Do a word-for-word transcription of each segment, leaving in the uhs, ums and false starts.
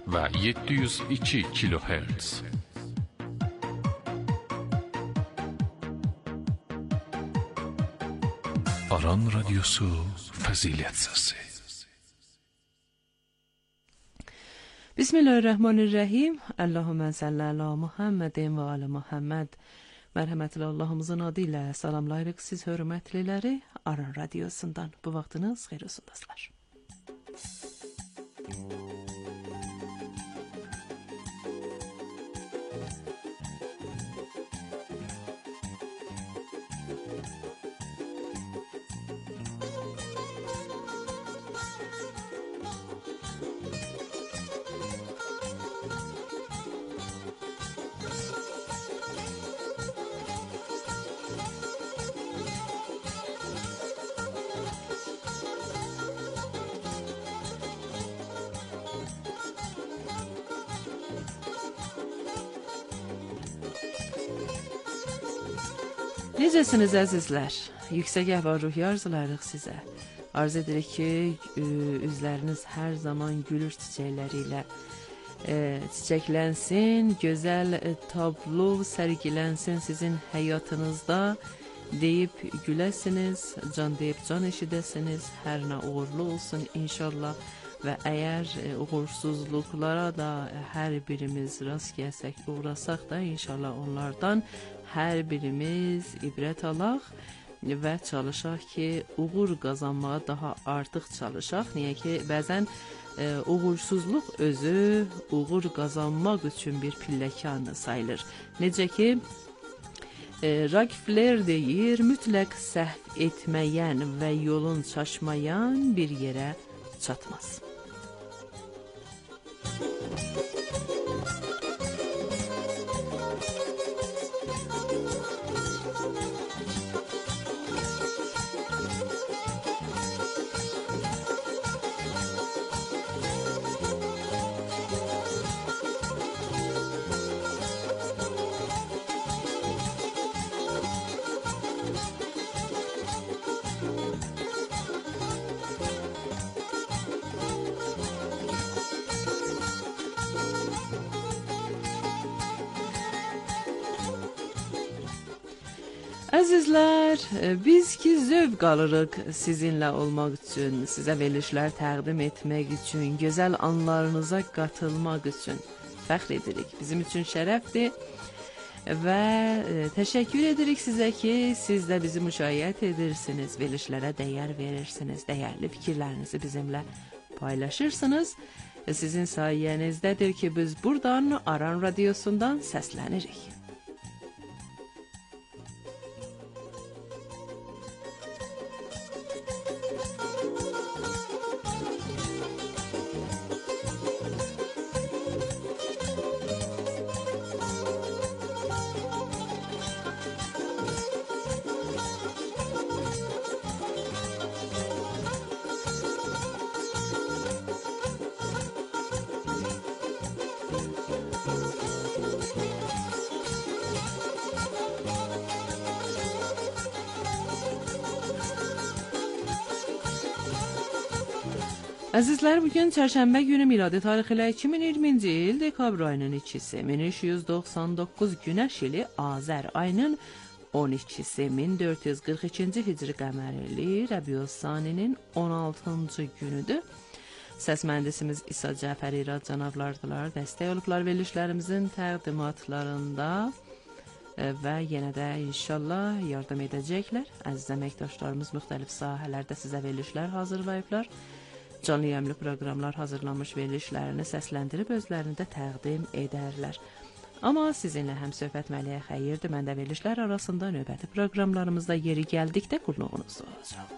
və yeddi yüz iki kilohertz. Aran Radyosu Fəzilət Səsi. Bismillahirrahmanirrahim. Allahümme salli ala Muhammedin və ala Muhammed. Mərhəmətli Allahımızın adı ilə salamlayırıq siz hörmətliləri Aran Radyosundan. Bu vaxtınız xeyir olsunlar. Necəsiniz əzizlər? Yüksək əhval-ruhiyyə arzularıq sizə. Arz edirik ki, üzləriniz hər zaman gülür çiçəkləri ilə e, çiçəklənsin, gözəl tablo sərgilənsin sizin həyatınızda deyib güləsiniz, can deyib can eşidəsiniz, hər nə uğurlu olsun inşallah. Və əgər uğursuzluqlara da hər birimiz rast gəlsək, uğrasaq da inşallah onlardan hər birimiz ibrət alaq və çalışaq ki, uğur qazanmağa daha artıq çalışaq. Niyə ki, bəzən e, uğursuzluq özü uğur qazanmaq üçün bir pilləkan sayılır. Necə ki, e, Rockefeller deyir, mütləq səhv etməyən və yolun çaşmayan bir yerə çatmaz. Əzizlər, biz ki zövq alırıq sizinlə olmaq üçün, sizə verilişlər təqdim etmək üçün, gözəl anlarınıza qatılmaq üçün fəxr edirik. Bizim üçün şərəfdir və təşəkkür edirik sizə ki, siz də bizi müşayiət edirsiniz, verilişlərə dəyər verirsiniz, dəyərli fikirlərinizi bizimlə paylaşırsınız. Sizin sayənizdədir ki, biz buradan Aran Radyosundan səslənirik. Əzizlər, bugün çərşənbə günü miladi tarixi ilə iki min iyirminci il dekabr ayının ikisi, min üç yüz doxsan doqquz günəş ili Azər ayının on ikisi, min dörd yüz qırx ikinci hicri qəmərli Rəbius-Saninin on altıncı günüdür. Səs mühəndisimiz İsa Cəfər İrad cənablardılar, dəstək olublar verilişlərimizin təqdimatlarında və yenə də inşallah yardım edəcəklər. Əziz əməkdaşlarımız müxtəlif sahələrdə sizə verilişlər hazırlayıblar. Canlı yayımlı proqramlar hazırlanmış verilişlərini səsləndirib özlərində təqdim edərlər. Amma sizinlə həm söhbət məliyə xəyirdir, mən də verilişlər arasında növbəti proqramlarımızda yeri gəldikdə qulluğunuzda olacaq.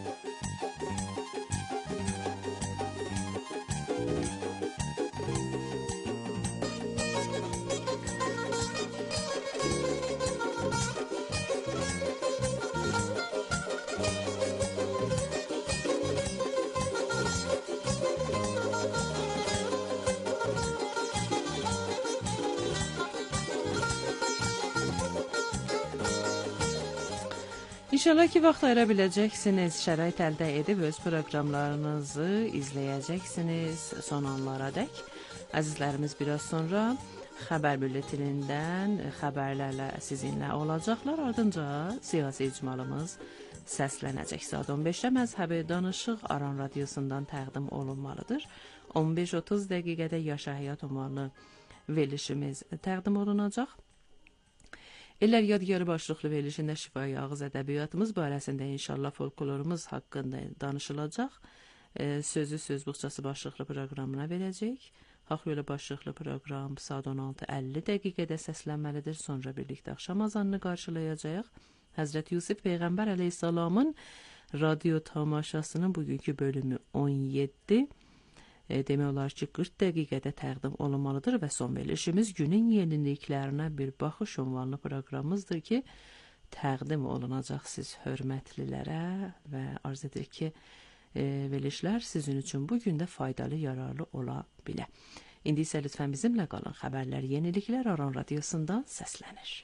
İnşallah ki, vaxt ayıra biləcəksiniz, şərait əldə edib öz proqramlarınızı izləyəcəksiniz son anlara dək Əzizlərimiz biraz sonra xəbər bülletinindən xəbərlərlə sizinlə olacaqlar. Ardınca siyasi icmalımız səslənəcək. Saat on beşdə məzhəbi danışıq Aran radiosundan təqdim olunmalıdır. on beş otuz dəqiqədə Yaşa Həyat ünvanlı verilişimiz təqdim olunacaq. İllər yadgarı başlıqlı verilişində şifahi ağız ədəbiyyatımız barəsində inşallah folklorumuz haqqında danışılacaq. E, sözü söz buxçası başlıqlı proqramına verəcək. Haqq yolu başlıqlı proqram saat on altı əlli dəqiqədə səslənməlidir. Sonra birlikdə axşam azanını qarşılayacaq. Həzrət Yusif Peyğəmbər əleyhissalamın radyo tamaşasının bugünkü bölümü on yeddi. E, demək olar ki, qırx dəqiqədə təqdim olunmalıdır və son verilişimiz günün yeniliklərinə bir baxış ünvanlı proqramımızdır ki, təqdim olunacaq siz hörmətlilərə və arz edir ki, e, verilişlər sizin üçün bugün də faydalı, yararlı ola bilər. İndi isə lütfən bizimlə qalın. Xəbərlər, yeniliklər Aran radiosundan səslənir.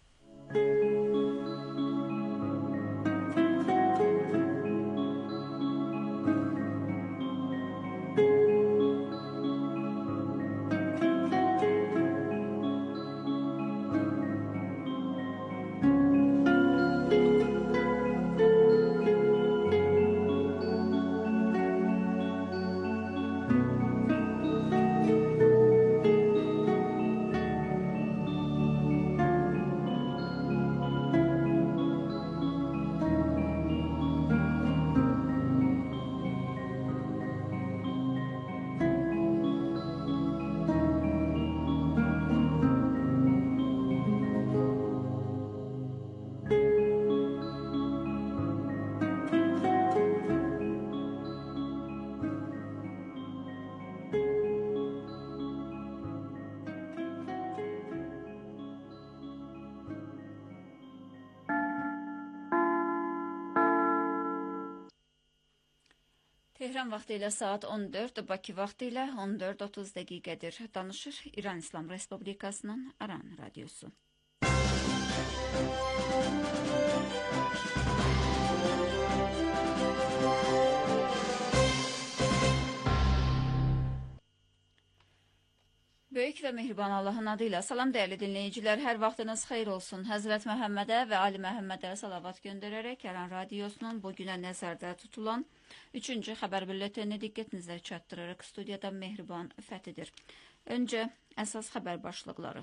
Tehran vaxtı ilə saat on dörd, Bakı vaxtı ilə on dörd otuz dəqiqədir. Danışır İran İslam Respublikasının Aran radiosu. Böyük və mehriban Allahın adıyla salam dəyərli dinləyicilər, hər vaxtınız xeyir olsun. Həzrət Məhəmmədə və Ali Məhəmmədə salavat göndərərək Aran radiosunun bugünə nəzərdə tutulan üçüncü xəbər bülletenini diqqətinizə çatdıraraq studiyada Mehriban Fəthidir. Öncə əsas xəbər başlıqları.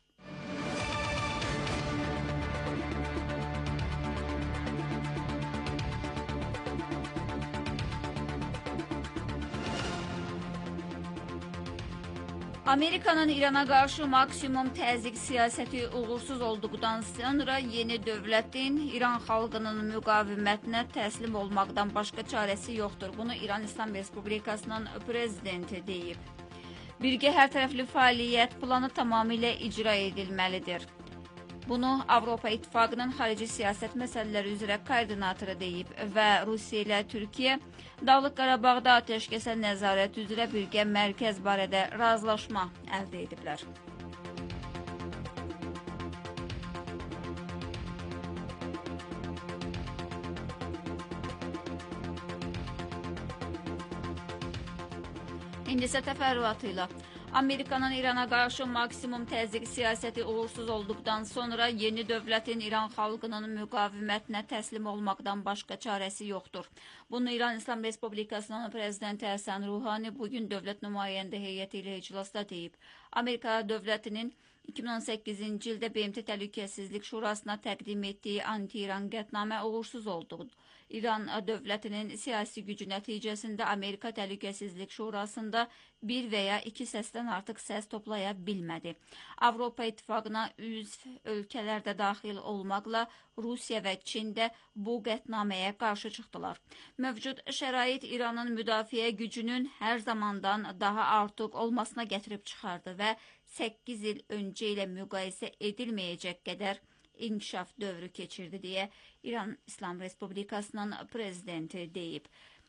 Amerikanın İrana qarşı maksimum təzyiq siyasəti uğursuz olduqdan sonra yeni dövlətin İran xalqının müqavimətinə təslim olmaqdan başqa çarəsi yoxdur. Bunu İran İslam Respublikasının prezidenti deyib. Birgə hər tərəfli fəaliyyət planı tamamilə icra edilməlidir. Bunu Avropa İttifaqının xarici siyasət məsələləri üzrə koordinatoru deyib və Rusiya ilə Türkiyə Dağlıq Qarabağda atəşkəsə nəzarət üzrə birgə mərkəz barədə razılaşma əldə ediblər. İndi isə təfərrüatı ilə. Amerikanın İrana qarşı maksimum təzyiq siyasəti uğursuz olduqdan sonra yeni dövlətin İran xalqının müqavimətinə təslim olmaqdan başqa çarəsi yoxdur. Bunu İran İslam Respublikasının prezidenti Həsən Ruhani bugün dövlət nümayəndə heyəti ilə iclasda deyib. Amerika dövlətinin iki min on səkkizinci ildə B M T Təhlükəsizlik Şurasına təqdim etdiyi anti-İran qətnamə uğursuz oldu. İran dövlətinin siyasi gücü nəticəsində Amerika Təhlükəsizlik Şurasında bir və ya iki səsdən artıq səs toplaya bilmədi. Avropa İttifaqına üzv ölkələr də daxil olmaqla Rusiya və Çin də bu qətnaməyə qarşı çıxdılar. Mövcud şərait İranın müdafiə gücünün hər zamandan daha artıq olmasına gətirib çıxardı və səkkiz il öncə ilə müqayisə edilməyəcək qədər inkişaf dövrü keçirdi deyə İran İslam Respublikasının prezidenti deyib.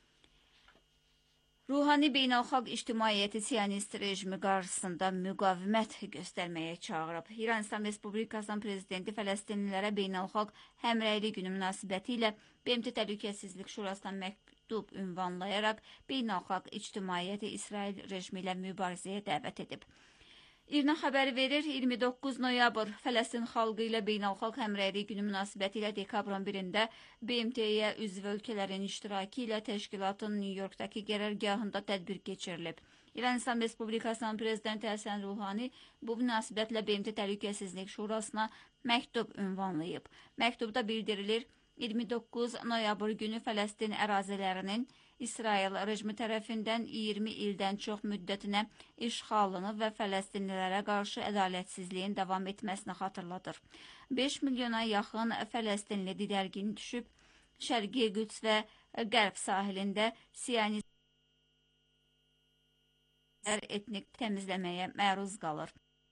Ruhani beynəlxalq ictimaiyyəti siyonist rejimi qarşısında müqavimət göstərməyə çağırıb. İran İslam Respublikasının prezidenti Fələstinlilərə beynəlxalq həmrəylik günü münasibəti ilə B M T Təhlükəsizlik Şurasına məktub ünvanlayaraq beynəlxalq ictimaiyyəti İsrail rejimi ilə mübarizəyə dəvət edib. İRNA xəbəri verir, iyirmi doqquz noyabr Fələstin xalqı ilə beynəlxalq həmrəylik günü münasibəti ilə dekabrın birində B M T-yə üzv ölkələrin iştirakı ilə təşkilatın New Yorkdakı qərargahında tədbir keçirilib. İran İslam Respublikasının prezidenti Həsən Ruhani bu münasibətlə B M T Təhlükəsizlik Şurasına məktub ünvanlayıb. Məktubda bildirilir, iyirmi doqquz noyabr günü Fələstin ərazilərinin İsrail rejimi tərəfindən iyirmi ildən çox müddətinə işğalını və fələstinlilərə qarşı ədalətsizliyin davam etməsini xatırladır. beş milyona yaxın fələstinli didərgin düşüb, Şərqi Qüds və Qərb sahilində siyonist etnik təmizləməyə məruz qalır.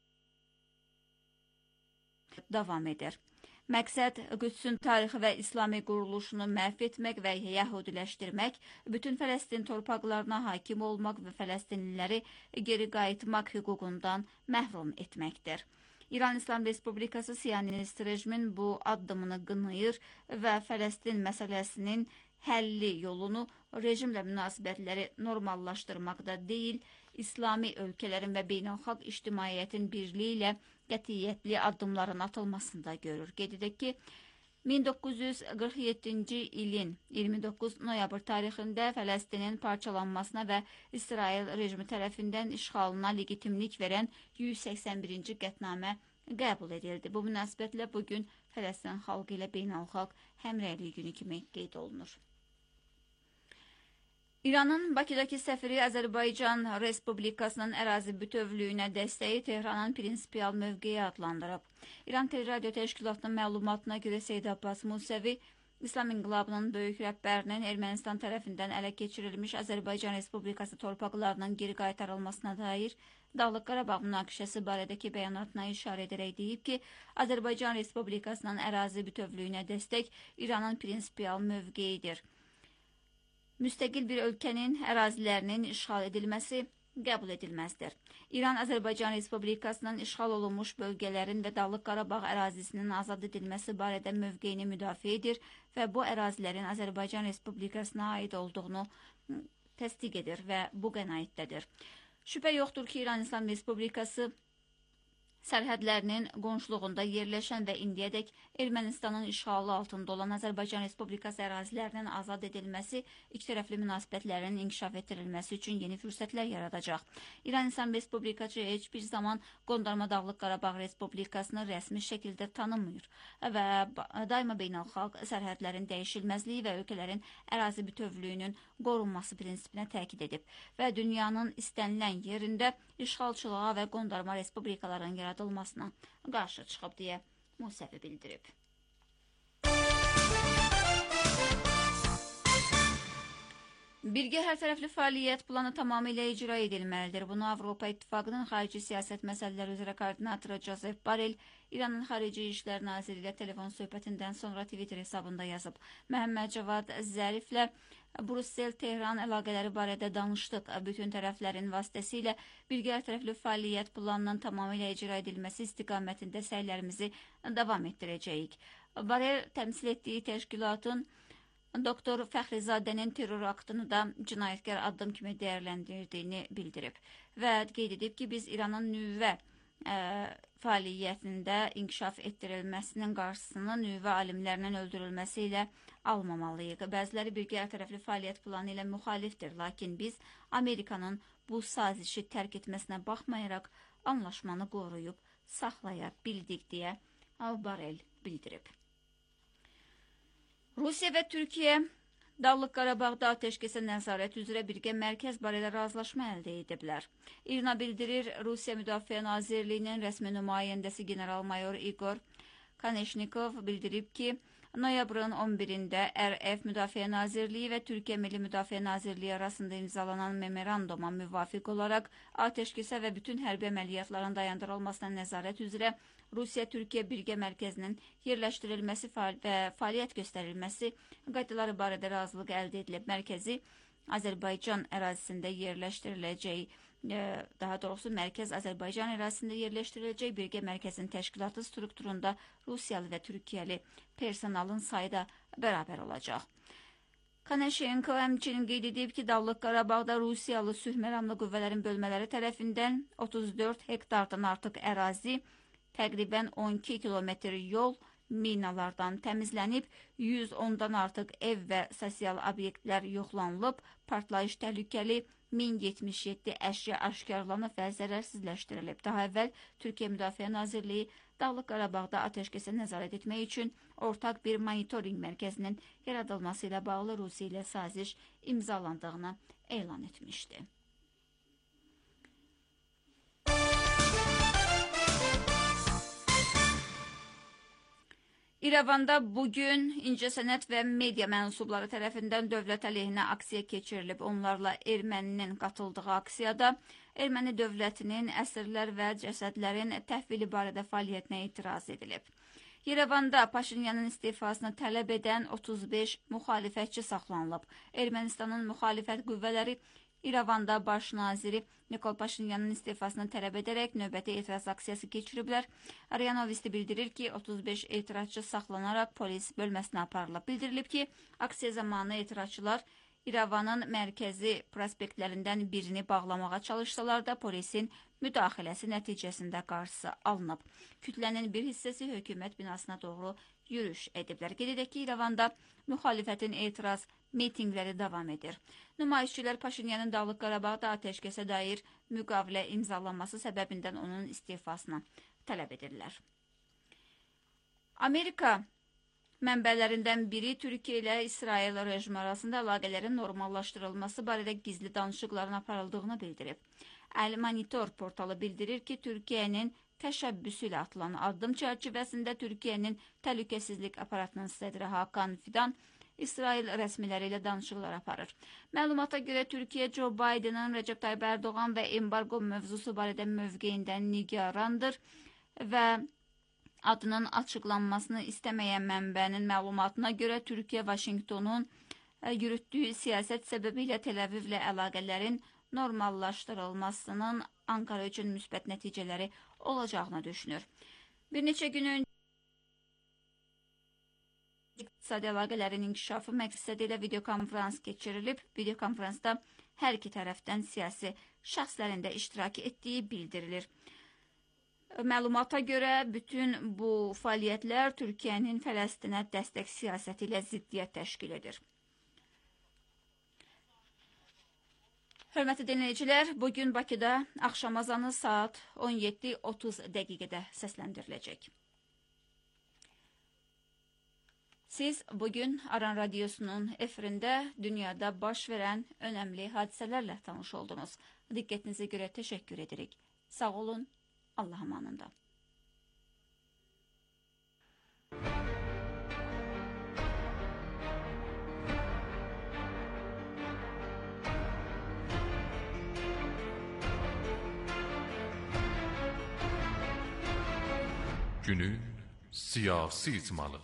Davam edir. Məqsəd Qüdsün tarixi və İslami quruluşunu məhv etmək və yəhudiləşdirmək, bütün Fələstin torpaqlarına hakim olmaq və fələstinliləri geri qayıtmaq hüququndan məhrum etməkdir. İran İslam Respublikası siyonist rejimin bu addımını qınayır və Fələstin məsələsinin həlli yolunu rejimlə münasibətləri normallaşdırmaqda deyil, İslami ölkələrin və beynəlxalq ictimaiyyətin birliyi ilə qətiyyətli addımların atılmasında görür. Qeyd edək ki, min doqquz yüz qırx yeddinci ilin iyirmi doqquz noyabr tarixində Fələstinin parçalanmasına və İsrail rejimi tərəfindən işğalına legitimlik verən yüz səksən birinci qətnamə qəbul edildi. Bu münasibətlə bugün Fələstin xalqı ilə beynəlxalq həmrəylik günü kimi qeyd olunur. İranın Bakıdakı səfiri Azərbaycan Respublikasının ərazi bütövlüyünə dəstəyi Tehranın prinsipial mövqeyi adlandırıb. İran Teleradio Təşkilatının məlumatına görə Seyid Abbas Musəvi, İslam İnqilabının böyük rəhbərinin Ermənistan tərəfindən ələ keçirilmiş Azərbaycan Respublikası torpaqlarının geri qaytarılmasına dair Dağlıq Qarabağ münaqişəsi barədəki bəyanatına işarə edərək deyib ki, Azərbaycan Respublikasının ərazi bütövlüyünə dəstək İranın prinsipial mövqeyidir. Müstəqil bir ölkənin ərazilərinin işğal edilməsi qəbul edilməzdir. İran Azərbaycan Respublikasının işğal olunmuş bölgələrin və Dağlıq Qarabağ ərazisinin azad edilməsi barədə mövqeyini müdafiə edir və bu ərazilərin Azərbaycan Respublikasına aid olduğunu təsdiq edir və bu qənaətdədir. Şübhə yoxdur ki, İran İslam Respublikası sərhədlərinin qonşuluğunda yerləşən və indiyədək Ermənistanın işğalı altında olan Azərbaycan Respublikası ərazilərinin azad edilməsi, ikitərəfli münasibətlərin inkişaf etdirilməsi üçün yeni fürsətlər yaradacaq. İran İslam Respublikası heç bir zaman Qondarma Dağlıq Qarabağ Respublikasını rəsmi şəkildə tanımır və daima beynəlxalq sərhədlərin dəyişilməzliyi və ölkələrin ərazi bütövlüyünün qorunması prinsipinə təkid edib və dünyanın istənilən yerində işğalçılığa və Qondarma Respublikaların yaradılmasına yaradılmasına qarşı çıxıb deyə Musəvi bildirib. Birgə hərtərəfli fəaliyyət planı tamamilə icra edilməlidir. Bunu Avropa İttifaqının xarici siyasət məsələləri üzrə koordinatoru Joseph Borrell İranın Xarici İşlər Naziri ilə telefon söhbətindən sonra Twitter hesabında yazıb. Məhəmməd Cavad Zəriflə Brussel-Tehran əlaqələri barədə danışdıq. Bütün tərəflərin vasitəsilə birgə hərtərəfli fəaliyyət planının tamamilə icra edilməsi istiqamətində səylərimizi davam etdirəcəyik. Borrell təmsil etdiyi təşkilatın Doktor Fəxrizadənin terror aktını da cinayətkar addım kimi dəyərləndirdiyini bildirib və qeyd edib ki, biz İranın nüvə ə, fəaliyyətində inkişaf etdirilməsinin qarşısını nüvə alimlərinin öldürülməsi ilə almamalıyıq. Bəziləri birgə hərtərəfli fəaliyyət planı ilə müxalifdir, lakin biz Amerikanın bu sazişi tərk etməsinə baxmayaraq anlaşmanı qoruyub saxlaya bildik deyə Borrell bildirib. Rusiya və Türkiyə Dağlıq Qarabağda atəşkəsə nəzarət üzrə birgə mərkəz barədə razılaşma əldə ediblər. İRNA bildirir, Rusiya Müdafiə Nazirliyinin rəsmi nümayəndəsi general-mayor İqor Kaneşnikov bildirib ki, noyabrın on birində R F Müdafiə Nazirliyi və Türkiyə Milli Müdafiə Nazirliyi arasında imzalanan memoranduma müvafiq olaraq atəşkəsə və bütün hərbi əməliyyatların dayandırılmasına nəzarət üzrə Rusiya-Türkiyə birgə mərkəzinin yerləşdirilməsi və fəaliyyət göstərilməsi qaydaları barədə razılıq əldə edilib. Mərkəzi Azərbaycan ərazisində yerləşdiriləcək, daha doğrusu mərkəz Azərbaycan ərazisində yerləşdiriləcək birgə mərkəzin təşkilatı strukturunda Rusiyalı və Türkiyəli personalın sayı da bərabər olacaq. Konashenko həmçinin qeyd edib ki, Dağlıq Qarabağda Rusiyalı sülh məramlı qüvvələrin bölmələri tərəfindən otuz dörd hektardan artıq ərazi, təqribən on iki kilometr yol minalardan təmizlənib, yüz ondan artıq ev və sosial obyektlər yoxlanılıb, partlayış təhlükəli min yetmiş yeddi əşya aşkarlanıb və zərərsizləşdirilib. Daha əvvəl Türkiyə Müdafiə Nazirliyi Dağlıq Qarabağda atəşkəsə nəzarət etmək üçün ortaq bir monitorinq mərkəzinin yaradılması ilə bağlı Rusiya ilə saziş imzalandığını elan etmişdi. İrəvanda bugün incəsənət və media mənsubları tərəfindən dövlət əleyhinə aksiya keçirilib. Onlarla erməninin qatıldığı aksiyada erməni dövlətinin əsirlər və cəsədlərin təhvili barədə fəaliyyətinə etiraz edilib. İrəvanda Paşinyanın istifasını tələb edən otuz beş müxalifətçi saxlanılıb. Ermənistanın müxalifət qüvvələri İrəvanda baş naziri Nikol Paşinyanın istifasını tələb edərək növbəti etiraz aksiyası keçiriblər. Ariya Novosti bildirir ki, otuz beş etirazçı saxlanaraq polis bölməsinə aparılıb. Bildirilib ki, aksiya zamanı etirazçılar İrəvanın mərkəzi prospektlərindən birini bağlamağa çalışsalar da polisin müdaxiləsi nəticəsində qarşısı alınıb. Kütlənin bir hissəsi hökumət binasına doğru yürüyüş ediblər. Qeyd edək ki, İrəvanda müxalifətin etiraz mitinqləri davam edir. Nümayişçilər Paşinyanın Dağlıq Qarabağda atəşkəsə dair müqavilə imzalanması səbəbindən onun istifasını tələb edirlər. Amerika mənbələrindən biri Türkiyə ilə İsrail rejimi arasında əlaqələrin normallaşdırılması barədə gizli danışıqların aparıldığını bildirib. Əl Monitor portalı bildirir ki, Türkiyənin təşəbbüsü ilə atılan addım çərçivəsində Türkiyənin təhlükəsizlik aparatının sədri Hakan Fidan İsrail rəsmiləri ilə danışıqlar aparır. Məlumata görə Türkiyə Joe Biden'ın Recep Tayyip Erdoğan və embargo mövzusu barədə mövqeyindən nigarandır və adının açıqlanmasını istəməyən mənbənin məlumatına görə Türkiyə Vaşinqtonun yürütdüyü siyasət səbəbilə Tel Avivlə əlaqələrin normallaşdırılmasının Ankara üçün müsbət nəticələri olacağını düşünür. Bir neçə gün öncə İqtisadi əlaqələrin inkişafı məqsədi ilə videokonferans keçirilib. Videokonferansda hər iki tərəfdən siyasi şəxslərin də iştirak etdiyi bildirilir. Məlumata görə bütün bu fəaliyyətlər Türkiyənin Fələstinə dəstək siyasəti ilə ziddiyyət təşkil edir. Hörmətli dinləyicilər, bugün Bakıda axşam azanı saat on yeddi otuz dəqiqədə səsləndiriləcək. Siz bugün Aran Radyosu'nun efirində dünyada baş verən önəmli hadisələrlə tanış oldunuz. Diqqətinizə görə təşəkkür edirik. Sağ olun, Allah amanında. Günün siyasi icmalı.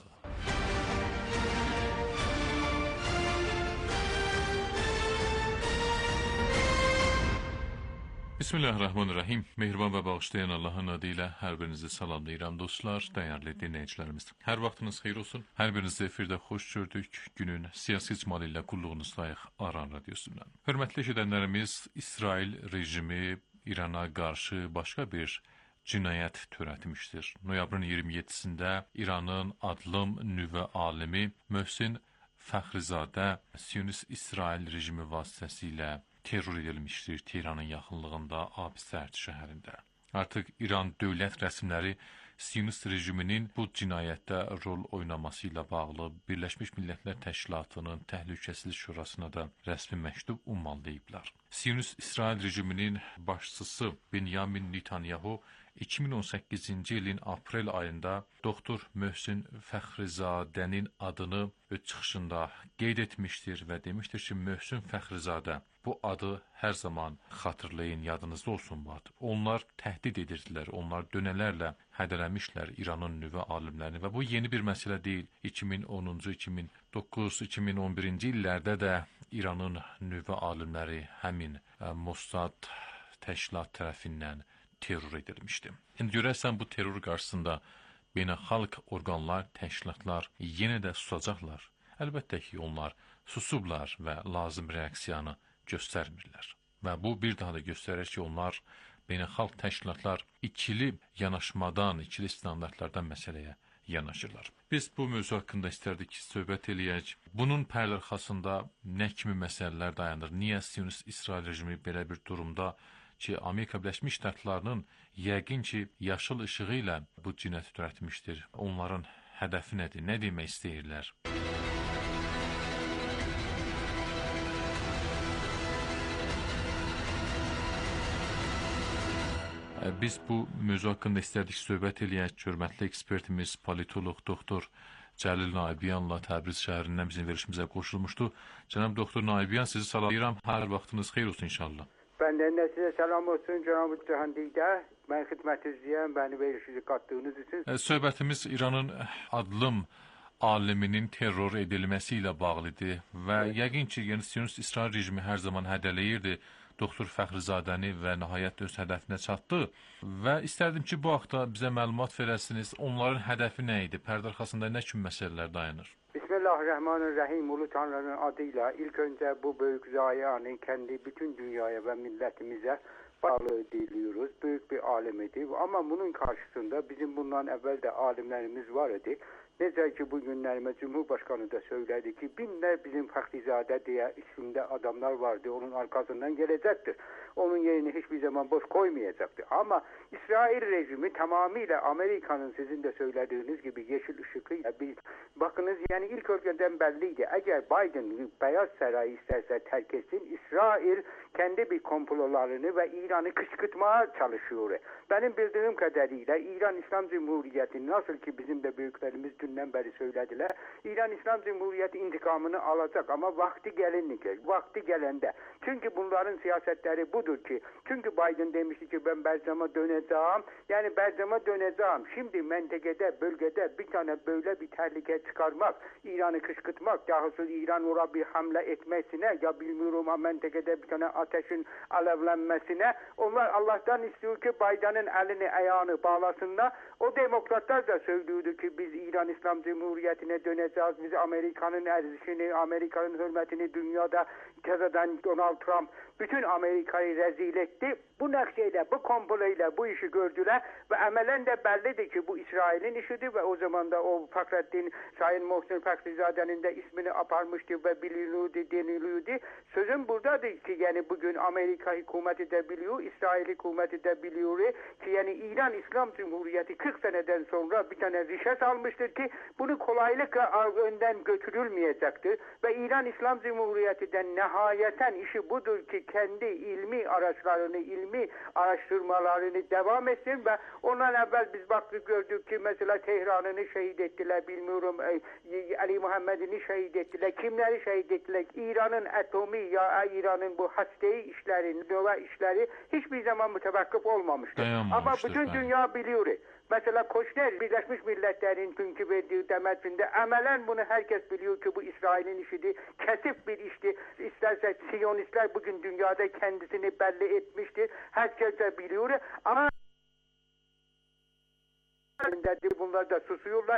Bismillahirrahmanirrahim. Mehriban və bağışlayan Allahın adı ilə hər birinizi salamlayıram dostlar, dəyərli dinləyicilərimiz. Hər vaxtınız xeyir olsun. Hər birinizi efirdə xoş gördük. Günün siyasi icmalı ilə qulluğunuzdayıq Aran Radyosu'ndan. Hörmətli eşidənlərimiz, İsrail rejimi İrana qarşı başqa bir cinayət törətmişdir. Noyabrın iyirmi yeddisində İranın adlım nüvə alimi Möhsin Fəxrizadə Siyonist İsrail rejimi vasitəsilə terror edilmişdir Tehranın yaxınlığında Absərt şəhərində. Artıq İran dövlət rəsmiləri Siyonist rejiminin bu cinayətdə rol oynaması ilə bağlı Birləşmiş Millətlər Təşkilatının Təhlükəsizlik Şurasına da rəsmi məktub ünvanlayıblar. Siyonist İsrail rejiminin başçısı Benyamin Netanyahu iki min on səkkizinci ilin aprel ayında doktor Möhsin Fəxrizadənin adını öz çıxışında qeyd etmişdir və demişdir ki, Möhsin Fəxrizadə, bu adı hər zaman xatırlayın, yadınızda olsun bu adı. Onlar təhdid edirdilər, onlar dönələrlə hədələmişlər İranın nüvə alimlərini və bu yeni bir məsələ deyil. iki min onuncu, iki min doqquz, iki min on birinci illərdə də İranın nüvə alimləri həmin Mossad təşkilat tərəfindən terror edilmişdi. İndi görərsən bu terror qarşısında beynəlxalq orqanlar, təşkilatlar yenə də susacaqlar. Əlbəttə ki, onlar susublar və lazım reaksiyanı göstərmirlər. Və bu bir daha da göstərir ki, onlar beynəlxalq təşkilatlar ikili yanaşmadan, ikili standartlardan məsələyə yanaşırlar. Biz bu mövzu haqqında istərdik ki, söhbət eləyək. Bunun pərdə arxasında nə kimi məsələlər dayanır? Niyə Siyonist İsrail rejimi belə bir durumda ki, Amerika Birləşmiş Ştatlarının yəqin ki, yaşıl işığı ilə bu cinayəti törətmişdir. Onların hədəfi nədir? Nə demək istəyirlər? Biz bu mövzu haqqında istərdik söhbət eləyək. Hörmətli ekspertimiz, politoloq doktor Cəlil Naibiyanla Təbriz şəhərindən bizim verilişimizə qoşulmuşdu. Cənab doktor Naibiyan, sizi salamlayıram. Hər vaxtınız xeyir olsun inşallah. Bəndən də sizə salam olsun, Cənab Cəhandikdə. Mən xidmətinizdəyəm, bəni verilişinizi qatdığınız üçün. Söhbətimiz İranın adlım aliminin terror edilməsi ilə bağlıdır və evet. Yəqin ki, yəni Siyonist İsrail rejimi hər zaman hədələyirdi doktor Fəxrizadəni və nəhayət öz hədəfinə çatdı və istərdim ki, bu haqda bizə məlumat verəsiniz. Onların hədəfi nə idi? Pərdə arxasında nə kimi məsələlər dayanır? Bismillahirrahmanirrahim. Ulu Tanrı'nın adıyla ilk önce bu büyük zayianı kendi bütün dünyaya ve milletimize bağlı diliyoruz. Büyük bir alim idi. Ama bunun karşısında bizim bundan evvel de alimlerimiz var idi. Necə ki, bu günlərime Cumhurbaşkanı da söyledi ki, binler bizim Fəxrizade diye isimde adamlar vardı. Onun arkasından gelecektir. Onun yerini hiçbir zaman boş koymayacaktır. Ama İsrail rejimi tamamıyla Amerika'nın sizin de söylediğiniz gibi yeşil ışıkıyla bir bakınız yani ilk önceden belliydi. Eğer Biden Beyaz Sarayı isterse terk etsin, İsrail kendi bir komplolarını ve İran'ı kışkırtmaya çalışıyor. Benim bildiğim kadarıyla İran İslam Cumhuriyeti nasıl ki bizim de büyüklerimiz dünden beri söylediler. İran İslam Cumhuriyeti intikamını alacak ama vakti gelince, vakti gelende. Çünkü bunların siyasetleri budur ki. Çünkü Biden demişti ki ben Berzam'a döneceğim. Yani Berzam'a döneceğim. Şimdi mentekede, bölgede bir tane böyle bir tehlike çıkarmak, İran'ı kışkırtmak, dahası İran oraya bir hamle etmesine ya bilmiyorum ama mentekede bir tane ateşin alevlenmesine onlar Allah'tan istiyor ki Biden'ın elini ayağını bağlasınlar. O demokratlar da söylüyordu ki biz İran İslam Cumhuriyeti'ne döneceğiz. Biz Amerika'nın erzişini, Amerika'nın hürmetini dünyada tezadan Donald Trump bütün Amerika'yı rezil etti. Bu nakşeyle, bu komployla bu işi gördüler ve emelen de bellidir ki bu İsrail'in işidir ve o zaman da o Fakreddin, Sayın Muhsin Fəxrizade'nin de ismini aparmıştı ve biliniyordu, deniliyordu. Sözüm buradadır ki yani bugün Amerika hükümeti de biliyor, İsrail hükümeti de biliyor ki yani İran İslam Cumhuriyeti kırk seneden sonra bir tane rişet almıştır ki bunu kolaylıkla önden götürülmeyecektir ve İran İslam Cumhuriyeti'den nihayeten işi budur ki kendi ilmi araçlarını, ilmi araştırmalarını devam etsin ve ondan evvel biz baktık gördük ki mesela Tehran'ını şehit ettiler, bilmiyorum Ali Muhammed'ini şehit ettiler, kimleri şehit ettiler, İran'ın atomi ya İran'ın bu hastayı işleri, növe işleri hiçbir zaman mütevakkıf olmamıştır. Ama bütün ben. dünya biliyor. Mesela Koçner Birleşmiş Milletler'in çünkü verdiği demetinde emelen bunu herkes biliyor ki bu İsrail'in işidir. Kesip bir işti. İsterse Siyonistler bugün dünyada kendisini belli etmiştir. Herkes de biliyor. Ama bunlar da susuyorlar.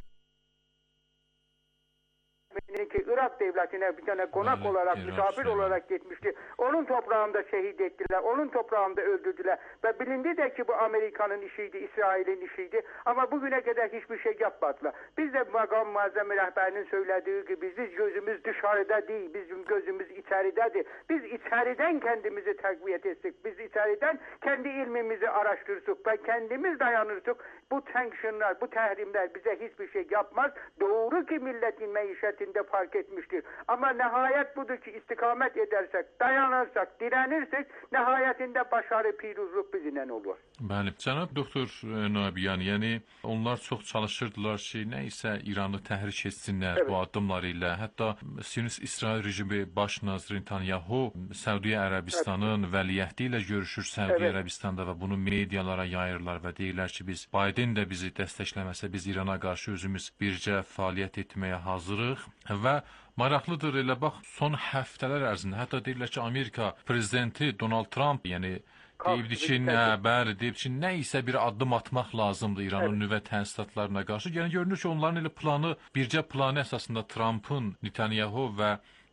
Ki Irak devletine bir tane konak evet, olarak, misafir olarak gitmişti. Onun toprağında şehit ettiler, onun toprağında öldürdüler. Ve bilindi de ki bu Amerika'nın işiydi, İsrail'in işiydi. Ama bugüne kadar hiçbir şey yapmadılar. Biz de makam malzeme rehberinin söylediği gibi biz gözümüz dışarıda değil, bizim gözümüz içeridedir. Biz içeriden kendimizi takviye etsek, biz içeriden kendi ilmimizi araştırsak ve kendimiz dayanırsak bu sanctionlar, bu tahrimler bize hiçbir şey yapmaz. Doğru ki milletin meişetinde fark etmiştir. Ama nihayet budur ki istikamet edersek, dayanırsak, direnirsek nihayetinde başarı, piruzluk bizimle olur. Bəli, cənab doktor Naibiyan, yəni onlar çox çalışırdılar ki, nə isə İranı təhrik etsinlər evet. bu addımları ilə. Hətta Siyonist İsrail rejimi baş naziri Netanyahu Səudiyyə Ərəbistanın evet. vəliəhdi ilə görüşür Səudiyyə evet. Ərəbistanda və bunu medialara yayırlar və deyirlər ki, biz Biden də bizi dəstəkləməsə biz İrana qarşı özümüz bircə fəaliyyət etməyə hazırıq və maraqlıdır elə bax son həftələr ərzində hətta deyirlər ki, Amerika prezidenti Donald Trump, yəni deyibdi ki, nə, bəli, deyib ki, nə isə bir addım atmaq lazımdır İranın evet. nüvə təsisatlarına qarşı. Yəni görünür ki, onların elə planı, bircə planı əsasında Trump'ın, Netanyahu və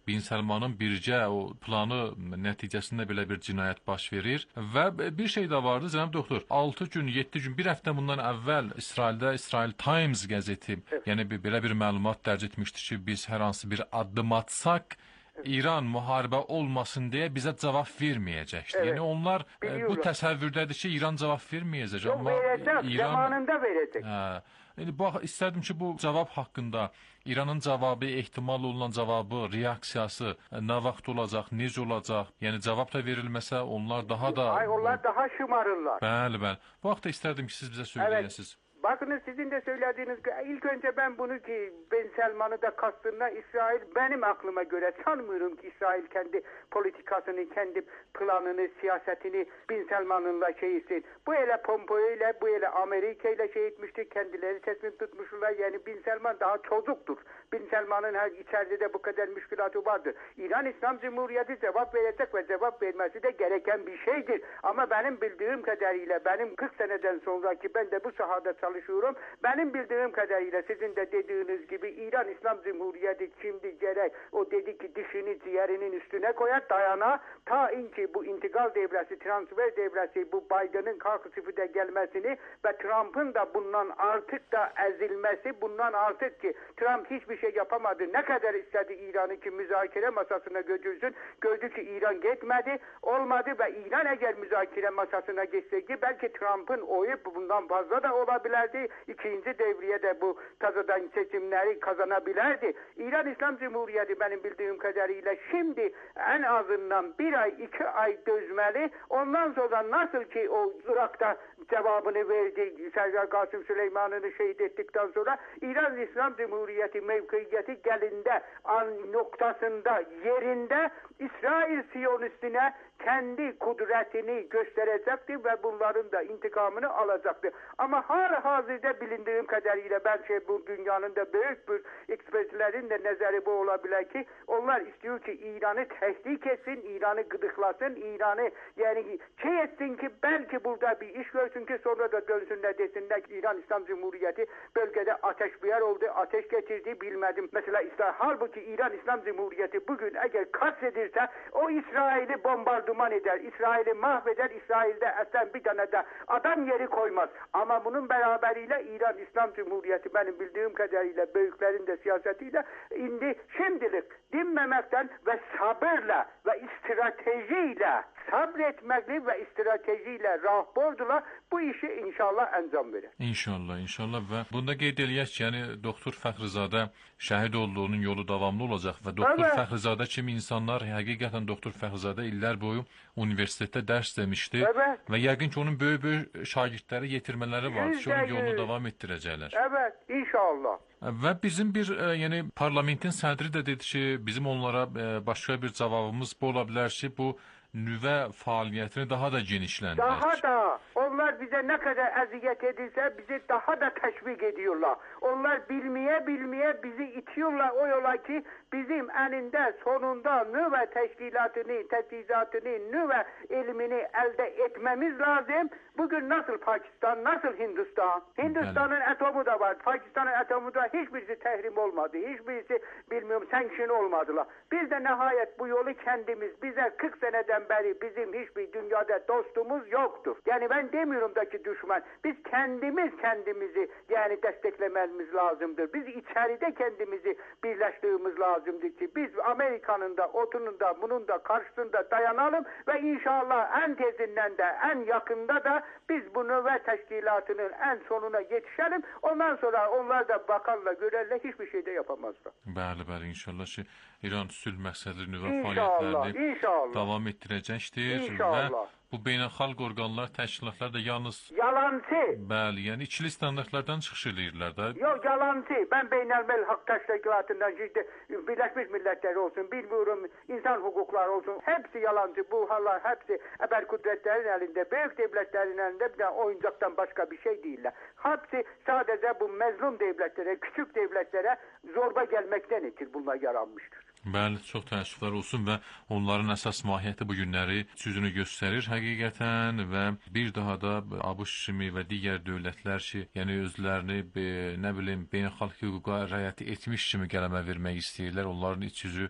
Bin Səlmanın bircə o planı nəticəsində belə bir cinayət baş verir və bir şey də vardı, cənab doktor. altı gün, yeddi gün, bir həftə bundan əvvəl İsraildə İsrail Times qəzeti, evet. yəni bir, belə bir məlumat dərc etmişdi ki, biz hər hansı bir addım atsaq, İran müharibə olmasın deyə bizə cavab verməyəcəkdir. Evet. Yəni onlar Biliyorlar. bu təsəvvürdədir ki, İran cavab verməyəcək. Yox, verəcək, İran... zamanında verəcək. Hə. Yəni, bax, istərdim ki, bu cavab haqqında İranın cavabı, ehtimal olunan cavabı, reaksiyası nə vaxt olacaq, necə olacaq? Yəni, cavab da verilməsə, onlar daha da... Ay, onlar daha şımarırlar. Bəli, bəli. Bu vaxtda istərdim ki, siz bizə söyləyəsiniz. Evet. Bakınız sizin de söylediğiniz ilk önce ben bunu ki Ben Selman'ı da kastığında İsrail benim aklıma göre sanmıyorum ki İsrail kendi politikasını, kendi planını, siyasetini Bin Selman'ınla şey etsin. Bu ele Pompeo ile, bu ele Amerika ile şey etmişti. Kendileri teslim tutmuşlar. Yani Bin Selman daha çocuktur. Bin Selman'ın her içeride de bu kadar müşkülatı vardır. İran İslam Cumhuriyeti cevap verecek ve cevap vermesi de gereken bir şeydir. Ama benim bildiğim kadarıyla benim kırk seneden sonraki ben de bu sahada çalışıyorum. Benim bildiğim kadarıyla sizin de dediğiniz gibi İran İslam Cumhuriyeti şimdi gerek o dedi ki dişini ciğerinin üstüne koyar dayana ta inki bu intikal devresi, transfer devresi bu Biden'ın kalkıp da gelmesini ve Trump'ın da bundan artık da ezilmesi bundan artık ki Trump hiçbir şey yapamadı. Ne kadar istedi İran'ı ki müzakere masasına götürsün. Gördü ki İran gitmedi. Olmadı ve İran eğer müzakere masasına geçseydi belki Trump'ın oyu bundan fazla da olabilirdi. İkinci devriye de bu tazadan seçimleri kazanabilirdi. İran İslam Cumhuriyeti benim bildiğim kadarıyla şimdi en azından bir ay iki ay dözmeli. Ondan sonra nasıl ki o Irak'ta cevabını verdi. Serdar Kasım Süleyman'ını şehit ettikten sonra İran İslam Cumhuriyeti mevkiyeti gelinde an noktasında yerinde İsrail Siyonistine kendi kudretini gösterecekti ve bunların da intikamını alacaktı. Ama hala hazırda bilindiğim kadarıyla belki bu dünyanın da büyük bir ekspertlerin de nezarı bu olabilir ki onlar istiyor ki İran'ı tehdit etsin, İran'ı gıdıklasın, İran'ı yani şey etsin ki belki burada bir iş görsün ki sonra da dönsünler desinler ki İran İslam Cumhuriyeti bölgede ateş bir yer oldu, ateş getirdi bilmedim. Mesela İsrail, halbuki İran İslam Cumhuriyeti bugün eğer kastedilse o İsrail'i bombardıman eder, İsrail'i mahveder, İsrail'de esen bir tane de adam yeri koymaz. Ama bunun beraberiyle İran İslam Cumhuriyeti benim bildiğim kadarıyla büyüklerin de siyasetiyle indi şimdilik dinmemekten ve sabırla ve stratejiyle sabretmekle ve stratejiyle rahbordula bu işi inşallah encam verir. İnşallah, inşallah və bunda qeyd eləyək ki, yəni doktor Fəxrizadə şəhid olduğunun yolu davamlı olacaq və doktor evet. Fəxrizadə kimi insanlar həqiqətən doktor Fəxrizadə illər boyu universitetdə dərs demişdi evet. və yəqin ki onun böyük-böyük şagirdləri yetirmələri var ki, onun yolunu davam etdirəcəklər. Evet, inşallah. Və bizim bir, e, yəni parlamentin sədri də dedi ki, bizim onlara e, başqa bir cavabımız bu ola bilər ki, bu nüvə fəaliyyətini daha da genişləndirək. Daha da. Onlar bize ne kadar əziyyət edirsə bizi daha da təşvik ediyorlar. Onlar bilmeye bilmeye bizi itiyorlar o yola ki bizim eninde sonunda nüvə təşkilatını, təchizatını, nüvə ilmini elde etmemiz lazım. Bugün nasıl Pakistan, nasıl Hindistan? Hindistan'ın atomu da var. Pakistan'ın atomu da hiçbirisi tehrim olmadı. Hiçbirisi bilmiyorum sanksiyon olmadılar. Biz de nihayet bu yolu kendimiz, bize kırk seneden beri bizim hiçbir dünyada dostumuz yoktur. Yani ben demiyorum da ki düşman. Biz kendimiz kendimizi yani desteklememiz lazımdır. Biz içeride kendimizi birleştirmemiz lazımdır ki biz Amerika'nın da otunun da bunun da karşısında dayanalım ve inşallah en tezinden de en yakında da biz bu nüvə təşkilatının en sonuna yetişelim. Ondan sonra onlar da bakarlar, görerler, hiçbir şey de yapamazlar. Bəli, bəli, inşallah ki, İran sülh məqsədli nüvə fəaliyyətlərini davam etdirəcəkdir. İnşallah. Və bu beynəlxalq orqanlar, təşkilatlar da yalnız... Yalancı. Bəli, yəni ikili standartlardan çıxış edirlər də. Yok, yalancı. Ben beynəlməl haqq təşkilatından, işte, Birleşmiş Milletler olsun, bilmiyorum, insan hukuklar olsun, hepsi yalancı. Bu hallar hepsi eber kudretlerin elinde, büyük devletlerin elinde bir de oyuncaktan başka bir şey değiller. Hepsi sadece bu mezlum devletlere, küçük devletlere zorba gelmekten itir bunlar yaranmıştır. Bəli, çox təəssüflər olsun və onların əsas mahiyyəti bu günləri süzünü göstərir həqiqətən və bir daha da ABŞ kimi və digər dövlətlər ki, yəni özlərini be, nə bilim beynəlxalq hüquqa riayət etmiş kimi qələmə vermək istəyirlər. Onların iç yüzü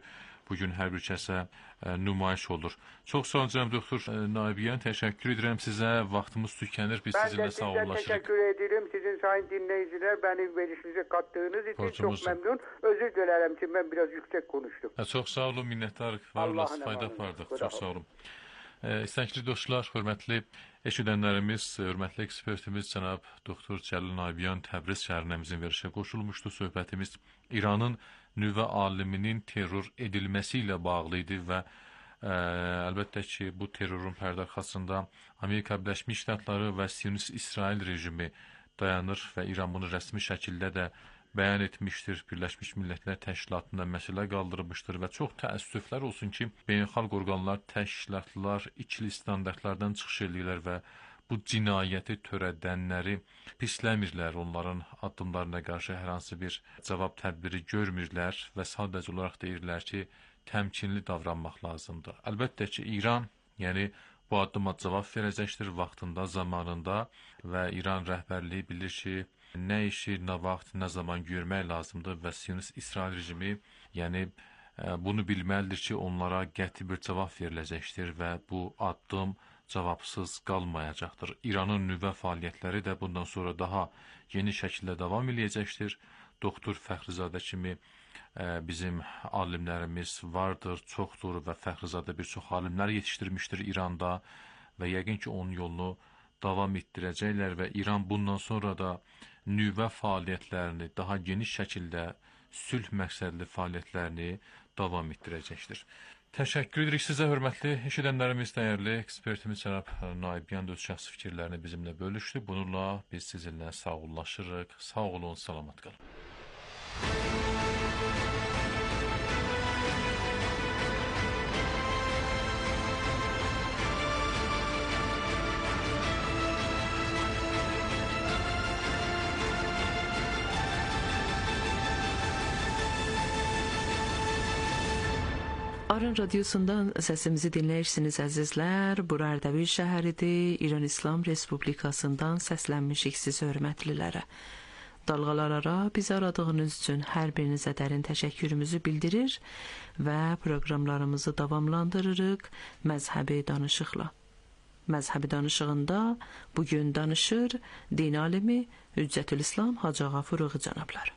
bugün hər bir kəsə ə, nümayiş olur. Çox sağ olun cənab doktor Naibiyan, təşəkkür edirəm sizə. Vaxtımız tükənir, biz Ben sizinlə de size sağollaşırıq. teşekkür ederim. Sizin sayın dinleyiciler beni verişinize kattığınız için Borcumuz. çok memnun. Özür dilerim ki ben biraz yüksek konuştum. Ə, Çox sağ olun, minnətdarıq. Var Allahın olasınız, fayda əmanəti. apardıq. Xuda Çox sağ olun. Ə, İstəkli dostlar, hörmətli eşidənlərimiz, hörmətli ekspertimiz cənab doktor Cəlil Naibiyan Təbriz şəhərindən bizim verişə qoşulmuşdu. Söhbətimiz İranın nüvə aliminin terror edilməsi ilə bağlı idi və ə, əlbəttə ki, bu terrorun pərdəarxasında Amerika Birləşmiş Ştatları və Siyonist İsrail rejimi dayanır və İran bunu rəsmi şəkildə də bəyan etmişdir. Birləşmiş Millətlər Təşkilatında məsələ qaldırmışdır və çox təəssüflər olsun ki, beynəlxalq orqanlar, təşkilatlar ikili standartlardan çıxış edirlər və bu cinayəti törədənləri pisləmirlər, onların addımlarına qarşı hər hansı bir cavab tədbiri görmürlər və sadəcə olaraq deyirlər ki, təmkinli davranmaq lazımdır. Əlbəttə ki, İran, yəni bu addıma cavab verəcəkdir vaxtında, zamanında və İran rəhbərliyi bilir ki, nə işi, nə vaxt, nə zaman görmək lazımdır və Siyonist İsrail rejimi, yəni bunu bilməlidir ki, onlara qəti bir cavab veriləcəkdir və bu addım cavabsız qalmayacaqdır. İranın nüvə fəaliyyətləri də bundan sonra daha yeni şəkildə davam eləyəcəkdir. Doktor Fəxrizadə kimi bizim alimlərimiz vardır, çoxdur və Fəxrizadə bir çox alimlər yetişdirmişdir İranda və yəqin ki, onun yolunu davam etdirəcəklər və İran bundan sonra da nüvə fəaliyyətlərini daha geniş şəkildə sülh məqsədli fəaliyyətlərini davam etdirəcəkdir. Təşəkkür edirik sizə, hörmətli eşidənlərimiz, dəyərli ekspertimiz cənab Naibiyan da öz şəxsi fikirlərini bizimlə bölüşdü. Bununla biz sizinlə sağollaşırıq. Sağ olun, salamat qalın. Aran Radyosu'ndan sesimizi dinləyirsiniz əzizlər. Bura Ərdəbil şəhəridir. İran İslam Respublikasından səslənmişik siz hörmətlilərə. Dalğalara bizi aradığınız üçün hər birinizə dərin təşəkkürümüzü bildirir və proqramlarımızı davamlandırırıq məzhəbi danışıqla. Məzhəbi danışığında bugün danışır din alimi Hüccətülislam Hacı Ağa Furughi cənabları.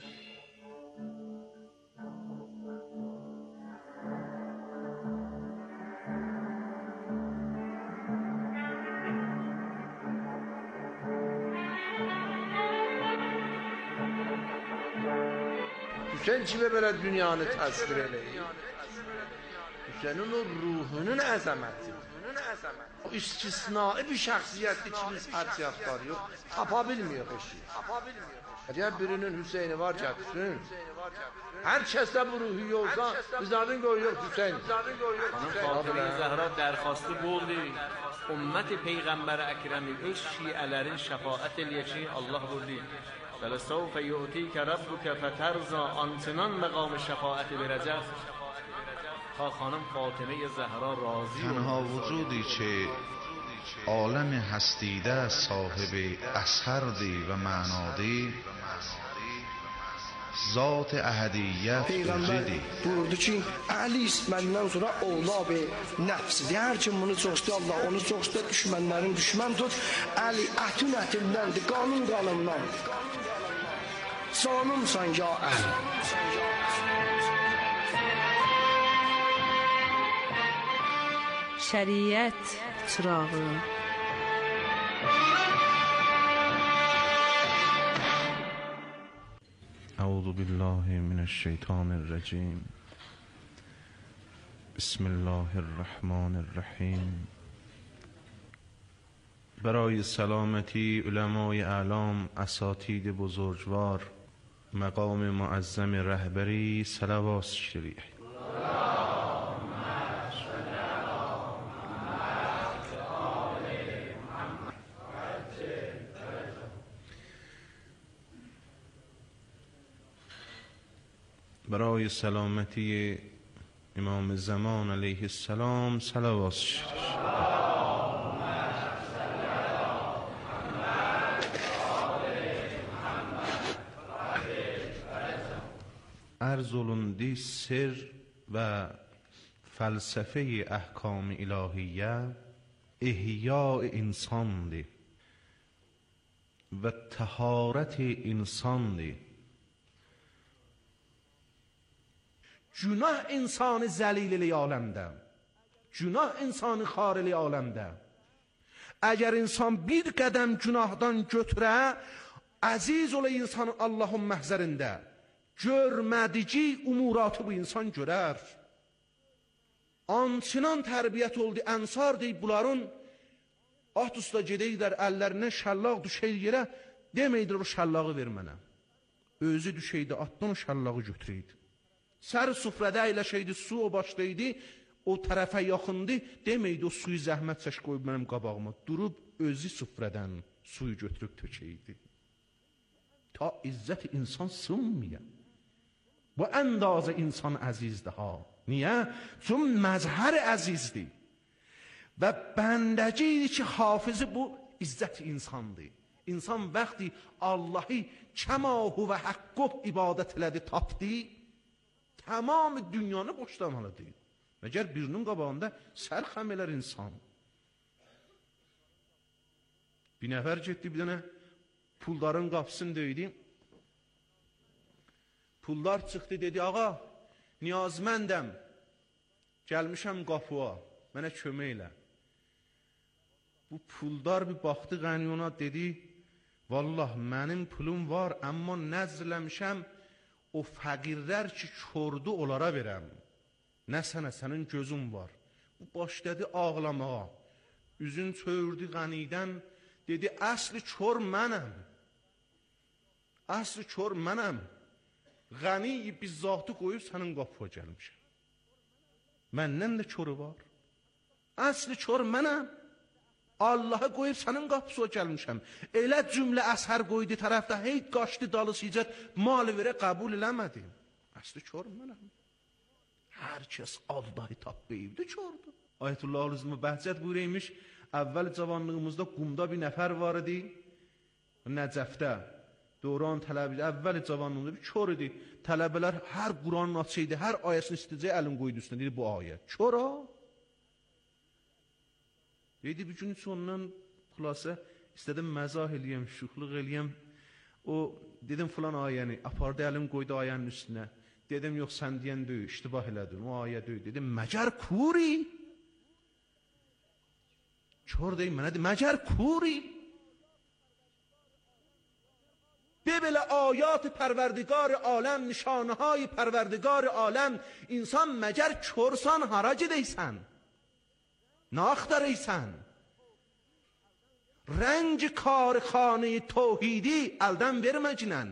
Hüseyin kimi belə dünyanı təsvir eləyir? Hüseynin o ruhunun əzəməti, o istisnai bir şəxsiyyətli ikimiz hərsiyatlar yox, tapa bilmiyor eşi. Əgər birinin Hüseyni var gətirsin, hər kəsdə bu ruhu yolsa, bizadın qoyuyor Hüseyin. Fatıma Zəhra dərxastı boldu, ümmət-i Peyğəmbər əkrəmi öz şiələrin şəfaət eləyəcək Allah vurdu. فَلَسَوْفَ يُؤْتِيكَ رَبُّكَ فَتَرْضَى آنچنان مقام شفاعت verəcək تا خانم فاطمه زهرا راضی تنها وجودی که عالم هستیده صاحب اثردی و معنادی ذات احدیت Peyğəmbər buyurdu ki, Əli məndən sonra oğlab nəfsidir. Hər kim bunu çox istəyir, Allah onu çox istəyir, düşmənlərin düşmən tut. Əli ətün ətindəndir, qanun qanımdan. Canımsan ya Əli. Şəriət çırağı. اعوذ بالله من الشیطان الرجیم بسم الله الرحمن الرحیم. برای سلامتی علمای اعلام، اساتید بزرگوار، مقام معظم رهبری صلوات شریعه. برای سلامتی امام زمان علیه السلام صلوات شریف. Arz olundu sır و فلسفه احکام الهیه احیاء انسان دی و طهارت انسان دی. Günah insanı zəlil elə aləmdə. Günah insanı xar elə aləmdə. Əgər insan bir qədəm günahdan götürə, əziz ola insanı Allahın məhzərində, görmədici umuratı bu insan görər. Ançınan tərbiyyət oldu, ənsar deyib bunların, at usta gedəylər əllərindən şəllaq düşək yerə, deməydir o şəllağı ver mənə. Özü düşəydi, atdan o şəllağı götürəydi. Sər sufrədə əyləşəydi, su o başlaydı, o tərəfə yaxındı, deməydi o suyu zəhmət çək qoyub mənim qabağıma. Durub özü sufrədən suyu götürüb tökəydi. Ta izzət insan sınmayan. Bu əndazə insan əzizdir ha. Niyə? Çün məzhər əzizdir. Və bəndəci idi ki, hafizi bu izzət insandır. İnsan vəqti Allahı kəmahu və həqqob ibadət elədi, tapdı, tamam dünyanı boşlamalıdır. Məgər birinin qabağında sərxəm elər insan. Bir nəfər getdi, bir dənə pulların qapısını döydü. Pullar çıxdı, dedi, ağa, niyazməndəm, gəlmişəm qapıya, mənə kömək elə. Bu puldar bir baxdı qəniyona, dedi, vallah, mənim pulum var, amma nəzrləmişəm, o fəqirlər ki, çordu onlara verəm. Nə sənə, sənin gözün var. Bu başladı ağlamağa. Üzün çövürdü qənidən, dedi, əsli çor mənəm. Əsli çor mənəm. Qəniyi bizzatı qoyub sənin qapıya gəlmişəm. Məndən də çoru var. Əsli çor mənəm. Allah'a qoyub sənin qapıya gəlmişəm. Elə cümlə əsər qoydu tərəfdə, hey qaçdı dalı sicət, mal verə qəbul eləmədim. Əsli çor mənəm. Hər kəs Allah'ı tapqıyıbdı, çordu. Ayətullah Alüzmə bəhcət buyuruymuş, əvvəl cavanlığımızda qumda bir nəfər var idi, Nəcəfdə, Doğran tələbədə, əvvəl cavanlığımızda bir çor idi. Tələbələr hər Quranın açıydı, hər ayəsini istəyəcək, əlin qoydu üstünə, dedi, bu ayə. Çora. Dedi, bir gün sonundan xülasə, istədim məzah eləyəm, şuxluq eləyəm. O, dedim filan ayəni, apardı əlim qoydu ayənin üstünə. Dedim, yox, sən deyən döy, iştibah elədin, o ayə döy. Dedim, məgər kuri? Çor deyim, mənə deyim, məgər kuri? به بله آیات پروردگار عالم نشانه های پروردگار عالم انسان مگر چورسان حراج دیسن ناختر ایسن رنج کارخانه توحیدی elden vermecinen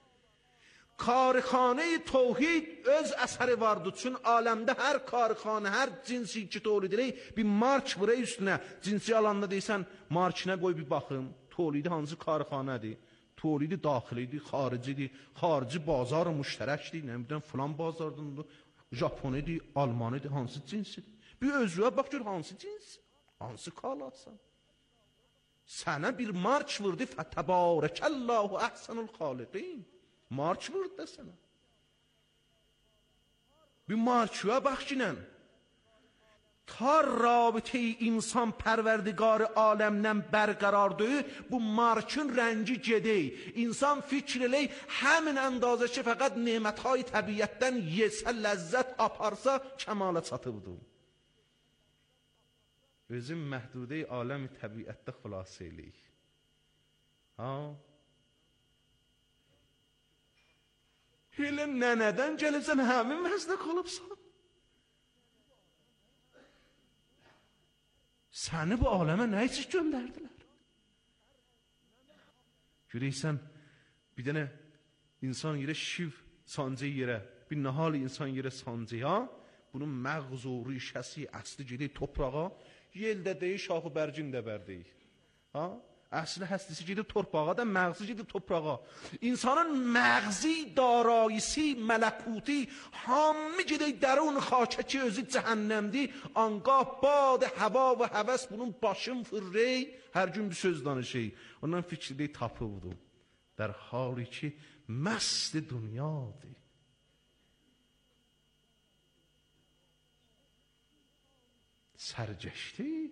کارخانه توحید öz əsəri vardı. Çünki aləmdə hər karxana, hər cinsi ki tolid edək, bir març vuraq üstünə. Cinsi alanda deysən, marçına qoy bir baxım. Tolidi hansı karxanadır? Tolidi daxilidir, xaricidir. Xarici bazar müştərəkdir. Nə bilən, filan bazardır. Japonidir, Almanidir, hansı cinsidir? Bir özüyə bax gör hansı cins, hansı kalasan. Sənə bir març vurdu. Fətəbarəkəllahu əhsənul xaliqin. Març vurdu da sənə. Bir marçıya bax ginən. Ta rabitəyi insan pərverdigar aləmdən bərqərardır, bu marçın rəngi gedək. İnsan fikr elək, həmin əndazə ki, fəqət neməthay təbiyyətdən yesə, ləzzət aparsa, kəmala çatıbdır. Özün məhdudə aləmi təbiyyətdə xülasə eləyik. Ha? Elə nənədən gəlirsən, həmin vəzdə qalıbsan. Səni bu aləmə nə üçün göndərdilər? Görəysən, bir dənə insan yerə şiv sancı yerə, bir nahal insan yerə sancı, ha? Bunun məğz o rişəsi, əsli gedək toprağa, yeldə deyik, şahı bərcin də bərdəyik. Ha? Əsli həslisi gedib torpağa da, məğzi gedib toprağa. İnsanın məğzi, darayisi, mələkuti, hamı gedək dərun xakə ki, özü cəhənnəmdir. Anqah, bad, həva və həvəs bunun başın fırrey, hər gün bir söz danışıyıq. Ondan fikri tapıbdır. Dər hali ki, məst dünyadır. سرگشته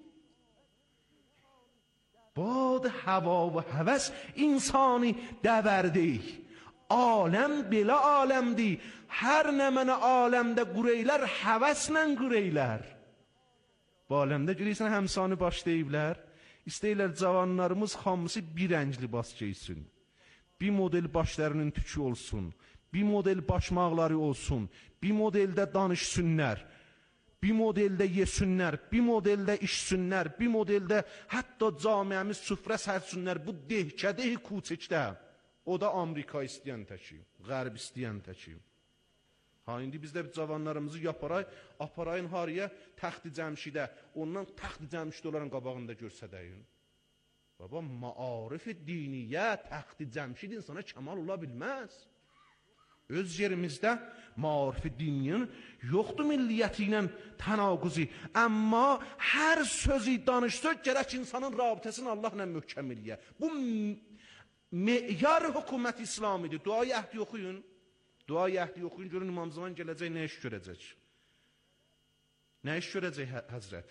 باد هوا و هوس insanı dəvərdi. Aləm belə aləmdir. Hər nə mənə aləmdə qureylər, həvəslə qureylər. Bu aləmdə görürsən həmsanı baş deyiblər. İstəyirlər cavanlarımız hamısı bir rəng libas geysin. Bir model başlarının tükü olsun. Bir model başmaqları olsun. Bir modeldə danışsınlar. Bir modeldə yesinlər, bir modeldə içsinlər, bir modeldə hətta camiəmiz süfrə sərsünlər. Bu dehkədə kuçəkdə. O da Amerika istəyən təki, Qərb istəyən təki. Ha, indi biz də cavanlarımızı yaparay, aparayın hariyə Təxti Cəmşidə, ondan Təxti Cəmşid onların qabağında görsədəyin. Baba, maarif diniyə Təxti Cəmşid insana kəmal ola bilməz. Öz yerimizdə maarif diniyin yoxdur milliyyəti ilə tənaqüzi. Amma hər sözü danışsa gərək insanın rabitəsini Allahla möhkəm eləyə. Bu meyar hökumət İslamidir. Duayı əhdi oxuyun. Duayı əhdi oxuyun, görün İmam Zaman gələcək, nə iş görəcək? Nə iş görəcək Həzrət?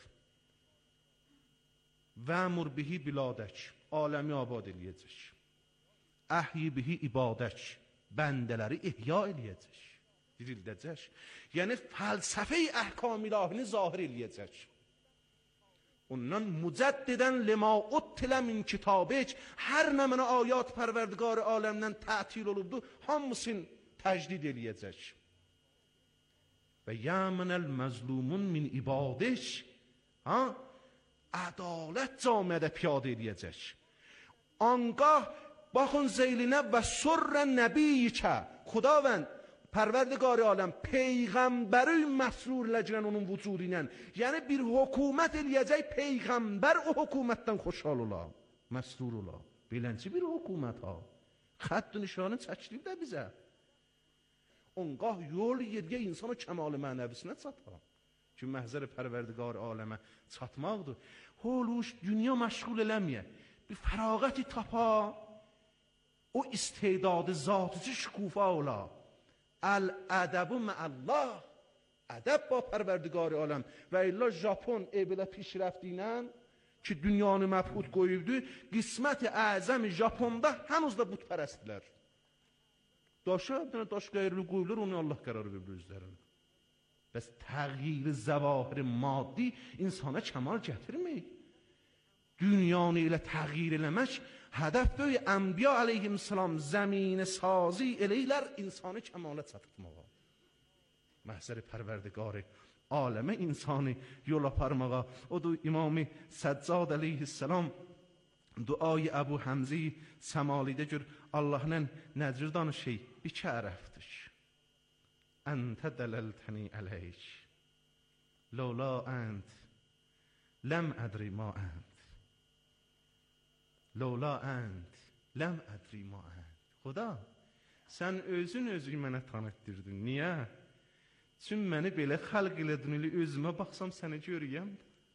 Vəmur bihi bilədək, aləmi abad eləyəcək. Əhyi bihi ibadək, bəndələri ihya eləyəcək, dirildəcək. Yəni fəlsəfə-i əhkam ilahini zahir eləyəcək. Ondan mücəddidən lima uttilə min kitabək, hər nə mənə ayat pərverdigar aləmdən tətil olubdu, hamısını təcdid eləyəcək. Və yəmənəl məzlumun min ibadək, ha? Ədalət camiədə piyadə eləyəcək. Anqah baxın zeylinə və surrə nəbiyyikə, Xudavənd, pərverdigar aləm, peyğəmbəri məsrur ləcələn onun vücudu ilə. Yəni bir hökumət eləyəcək, peyğəmbər o hökumətdən xoşhal ola, məsrur ola. Belənci bir hökumət ha. Xətt nişanı çəkilib də bizə. Onqah yol yergə insanı kəmal mənəvisinə çata. Ki məhzər pərverdigar aləmə çatmaqdır. Holuş dünya məşğul eləməyə. Bir fərağəti tapa, o istedadı zatıcı şkufa ola. Əl-ədəbu məəllah, ədəb ba pərverdigar aləm. Və illa Japon e belə pişrəftinə ki dünyanı məbhud qoyubdu, qismət-i əzəm Japonda hənuz da butpərəstlər. Daşa, daş qeyirli qoyulur, onu Allah qərar verir özlərini. Bəs təğyir zəvahir maddi insana kəmal gətirməyik. Dünyanı ilə təğyir eləmək, hədəf böyü Ənbiya aleyhisselam zəmini sazi eləylər insanı kəmalə çatırtmağa. Məhzəri pərverdigarı aləmə insanı yol aparmağa. O da İmam-ı Səccad aleyhisselam duayı Əbu Həmzi səmalidə gör Allahla nəcür danışır, iki ərəfdir. Əntə dələltəni əleyk, lola ənd, ləm ədri ma ənd. Lola ənd, ləm ədri ma ənd. Xuda, sən özün özü mənə tanıtdirdin. Niyə? Çün məni belə xalq elədin, elə özümə baxsam səni görəyəm.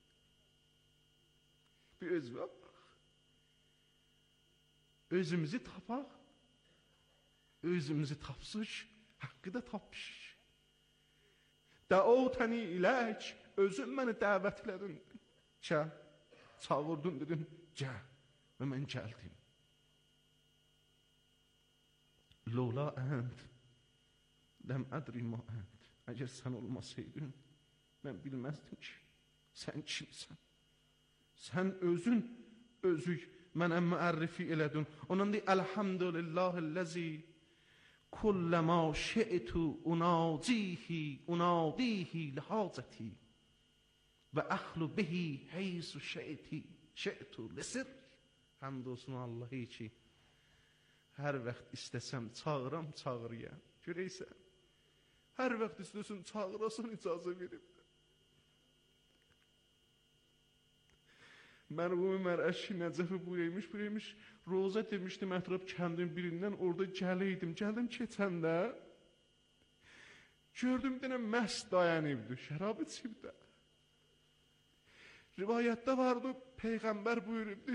Bir özümə bax. Özümüzü tapaq. Özümüzü tapsıq, haqqı da tapmışıq. Dəotəni ilək, özün məni dəvət elədin. Gəl, çağırdın, dedin, gəl. Və mən gəldim. Lola ənd, ləm ədri ma ənd. Əgər sən olmasaydın, mən bilməzdim ki, sən kimsən. Sən özün, özük mənə müərrifi elədin. Onun deyil, əlhamdülillahilləzi kulləmə şəitu unacihi, unadihi lihacəti və əxlu bihi heysu şəiti, şəitu lisir. Həmd olsun Allah'ı ki, hər vaxt istəsəm çağıram, çağırıyam. Görəysən, hər vaxt istəsən çağırasan icazə verib. Mərhum Mərəşi Nəcəfi buyurmuş, buyurmuş, roza demişdim ətraf kəndin birindən, orada gələydim. Gəldim keçəndə, gördüm denə məst dayanıbdı, şərab içibdə. Rivayətdə vardı, Peyğəmbər buyurubdu,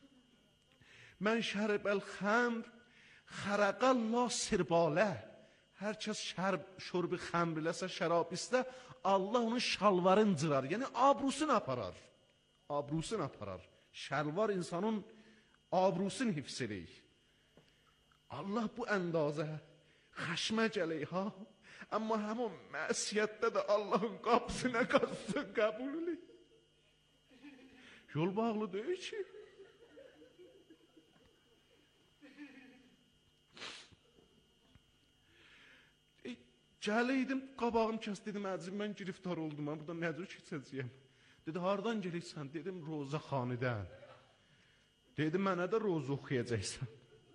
mən şərbəl xəmr, xərəqəllah sirbalə, Hər kəs şərb, şurbi xəmriləsə, şərab istə, Allah onun şalvarını cırar. Yəni abrusunu aparar. Abrusunu aparar. Şəlvar insanın abrusunu hifz eləyir. Allah bu əndazə xəşmə gələk ha. Amma həmin məsiyətdə də Allahın qapısına qaçsın, qəbul eləyir. Yol bağlı deyil ki. E, gələydim, qabağım kəs, dedim, əzim, mən giriftar oldum, mən burada nədir keçəcəyəm? Dedi, hardan gələksən? Dedim, Roza xanidən. Dedi, mənə də roza oxuyacaqsan.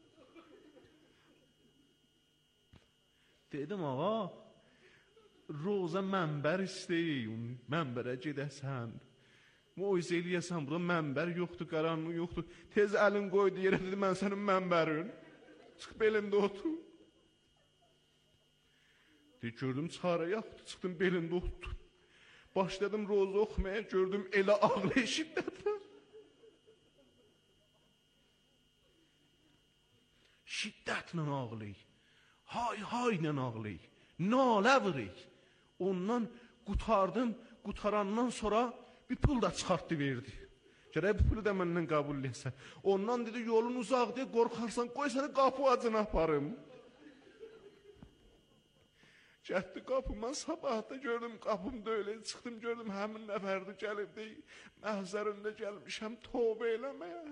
Dedim, ağa, roza mənbər istəyir, mənbərə gedəsən. Moizə eləyəsən, burada mənbər yoxdur, qaranlıq yoxdur. Tez əlin qoydu yerə, dedi, mən sənin mənbərin. Çıx belində otur. Dedi, gördüm, çıxara yaxdır, çıxdım belində oturdum. Başladım roza oxumaya, gördüm, elə ağlayı şiddətlə. Şiddətlə ağlayı. Hay hay ilə ağlayı. Nalə vırıq. Ondan qutardım, qutarandan sonra bir pul da çıxartdı verdi. Gərək bu pulu da məndən qəbul etsən. Ondan dedi, yolun uzaq deyə qorxarsan, qoy səni qapı acına aparım. Gətdi qapımdan, sabahda gördüm qapımda öyle, çıxdım gördüm həmin nəfərdə gəlib deyil, məhzərində gəlmişəm tövbə eləməyə.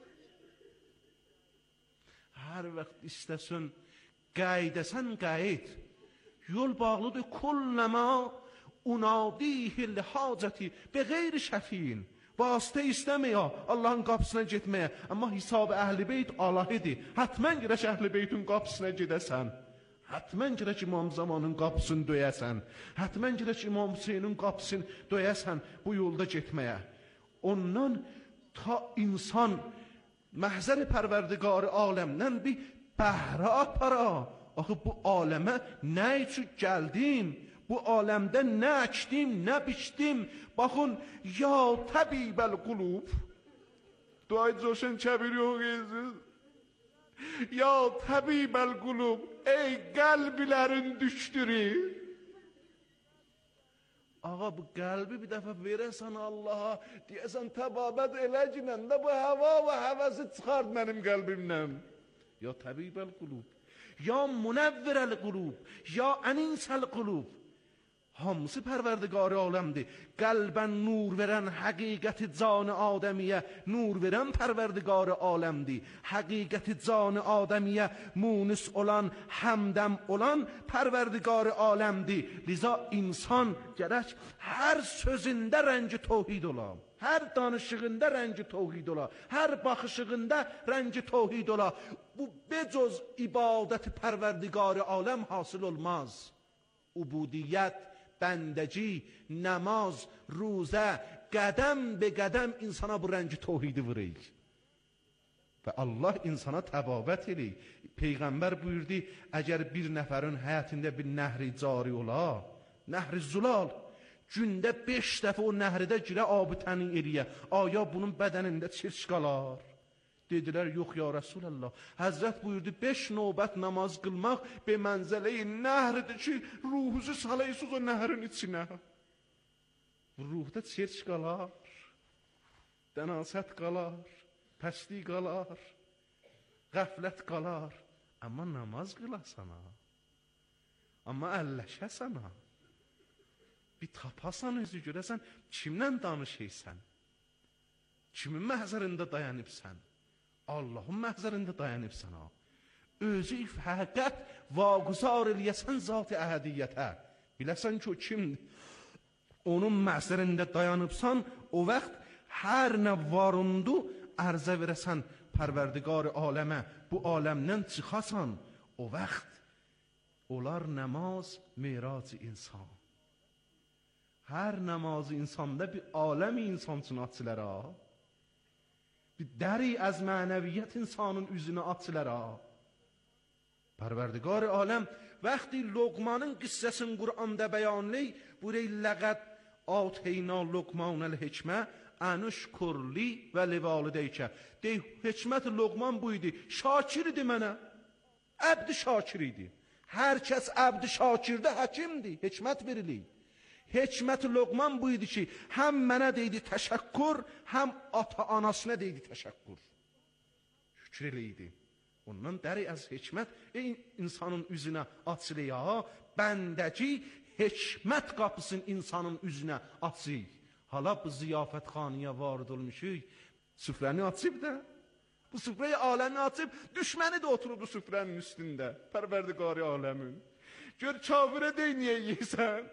Hər vaxt istəsən, qaydəsən qayd, yol bağlıdır kulləmə unadihil hacəti be qeyri şəfiyin. Vasitə istəməyə, Allahın qapısına getməyə. Amma hesab əhl-i beyt alahidir. Hətmən girək əhl-i beytin qapısına gedəsən. Hətmən girək İmam Zamanın qapısını döyəsən. Hətmən girək İmam Hüseynin qapısını döyəsən bu yolda getməyə. Ondan ta insan məhzər-i pərverdigar aləmdən bir bəhrə apara. Axı bu aləmə nə üçün gəldim? Bu aləmdə nə əkdim, nə biçdim? Baxın, ya təbibəl qulub. Duay coşun kəbir yox eziz. Ya təbibəl qulub, ey qəlbilərin düşdürü. Ağa, bu qəlbi bir dəfə verəsən Allaha, deyəsən təbabət eləcinən də bu həva və həvəsi çıxart mənim qəlbimdən. Ya təbibəl qulub, ya munəvvərəl qulub, ya əninsəl qulub. Hamısı pərverdigar aləmdir. Qəlbən nur verən həqiqəti can adəmiyə nur verən pərverdigar aləmdir. Həqiqəti can adəmiyə munis olan, həmdəm olan pərverdigar aləmdir. Liza insan gərək hər sözündə rəngi təvhid ola. Hər danışığında rəngi təvhid ola. Hər baxışığında rəngi təvhid ola. Bu becoz ibadət pərverdigar aləm hasıl olmaz. Ubudiyyət, bəndəci, namaz, ruzə, qədəm be qədəm insana bu rəngi təvhidi vurur. Və Allah insana təbabət eləyir. Peyğəmbər buyurdu, əgər bir nəfərin həyatında bir nəhri cari ola, nəhri zulal, gündə beş dəfə o nəhridə girə abı tənin eləyə, aya bunun bədənində çirç qalar. Dedilər, yox ya Rasulallah. Həzrət buyurdu, beş növbət namaz qılmaq be mənzələ-i nəhridir ki, ruhuzu salaysız o nəhrin içinə. Ruhda çirç qalar, dənasət qalar, pəslik qalar, qəflət qalar. Amma namaz qılasana, amma əlləşəsana, bir tapasan özü görəsən, kimlə danışıysan, kimin məhzərində dayanıbsan? Allahın məhzərində dayanıbsan ha. Özü fəqət vaquzar eləyəsən zat-ı əhədiyyətə. Biləsən ki o kimdir? Onun məhzərində dayanıbsan, o vaxt hər nə varındu ərzə verəsən pərverdigar aləmə. Bu aləmdən çıxasan, o vaxt olar namaz mirac insan. Hər namazı insanda bir aləmi insan üçün açılar ha. Bir dəri az mənəviyyət insanın üzünü açılar ha. Pərverdigar aləm vəxti Luqmanın qissəsini Qur'anda bəyanley, burey ləqəd ateyna Luqmanəl hikmə ənüşkurli və livalıdeykə. Dey, hikmət Luqman buydu, şakir idi mənə, əbdi şakir idi. Hər kəs əbd-i şakirdə həkimdir, hikmət verilir. Hikmət Loqman bu idi ki, həm mənə deydi təşəkkür, həm ata-anasına deydi təşəkkür. Şükür eləydi. Ondan dəri az hikmət ey insanın üzünə açılır ya, bəndəki hikmət qapısın insanın üzünə açır. Hala bu ziyafətxanıya varid olmuşuq, süfrəni açıb da, bu süfrəyi aləmi açıb, düşməni də oturub bu süfrənin üstündə, pərverdiqari aləmin. Gör kafirə dey, niyə yeysən?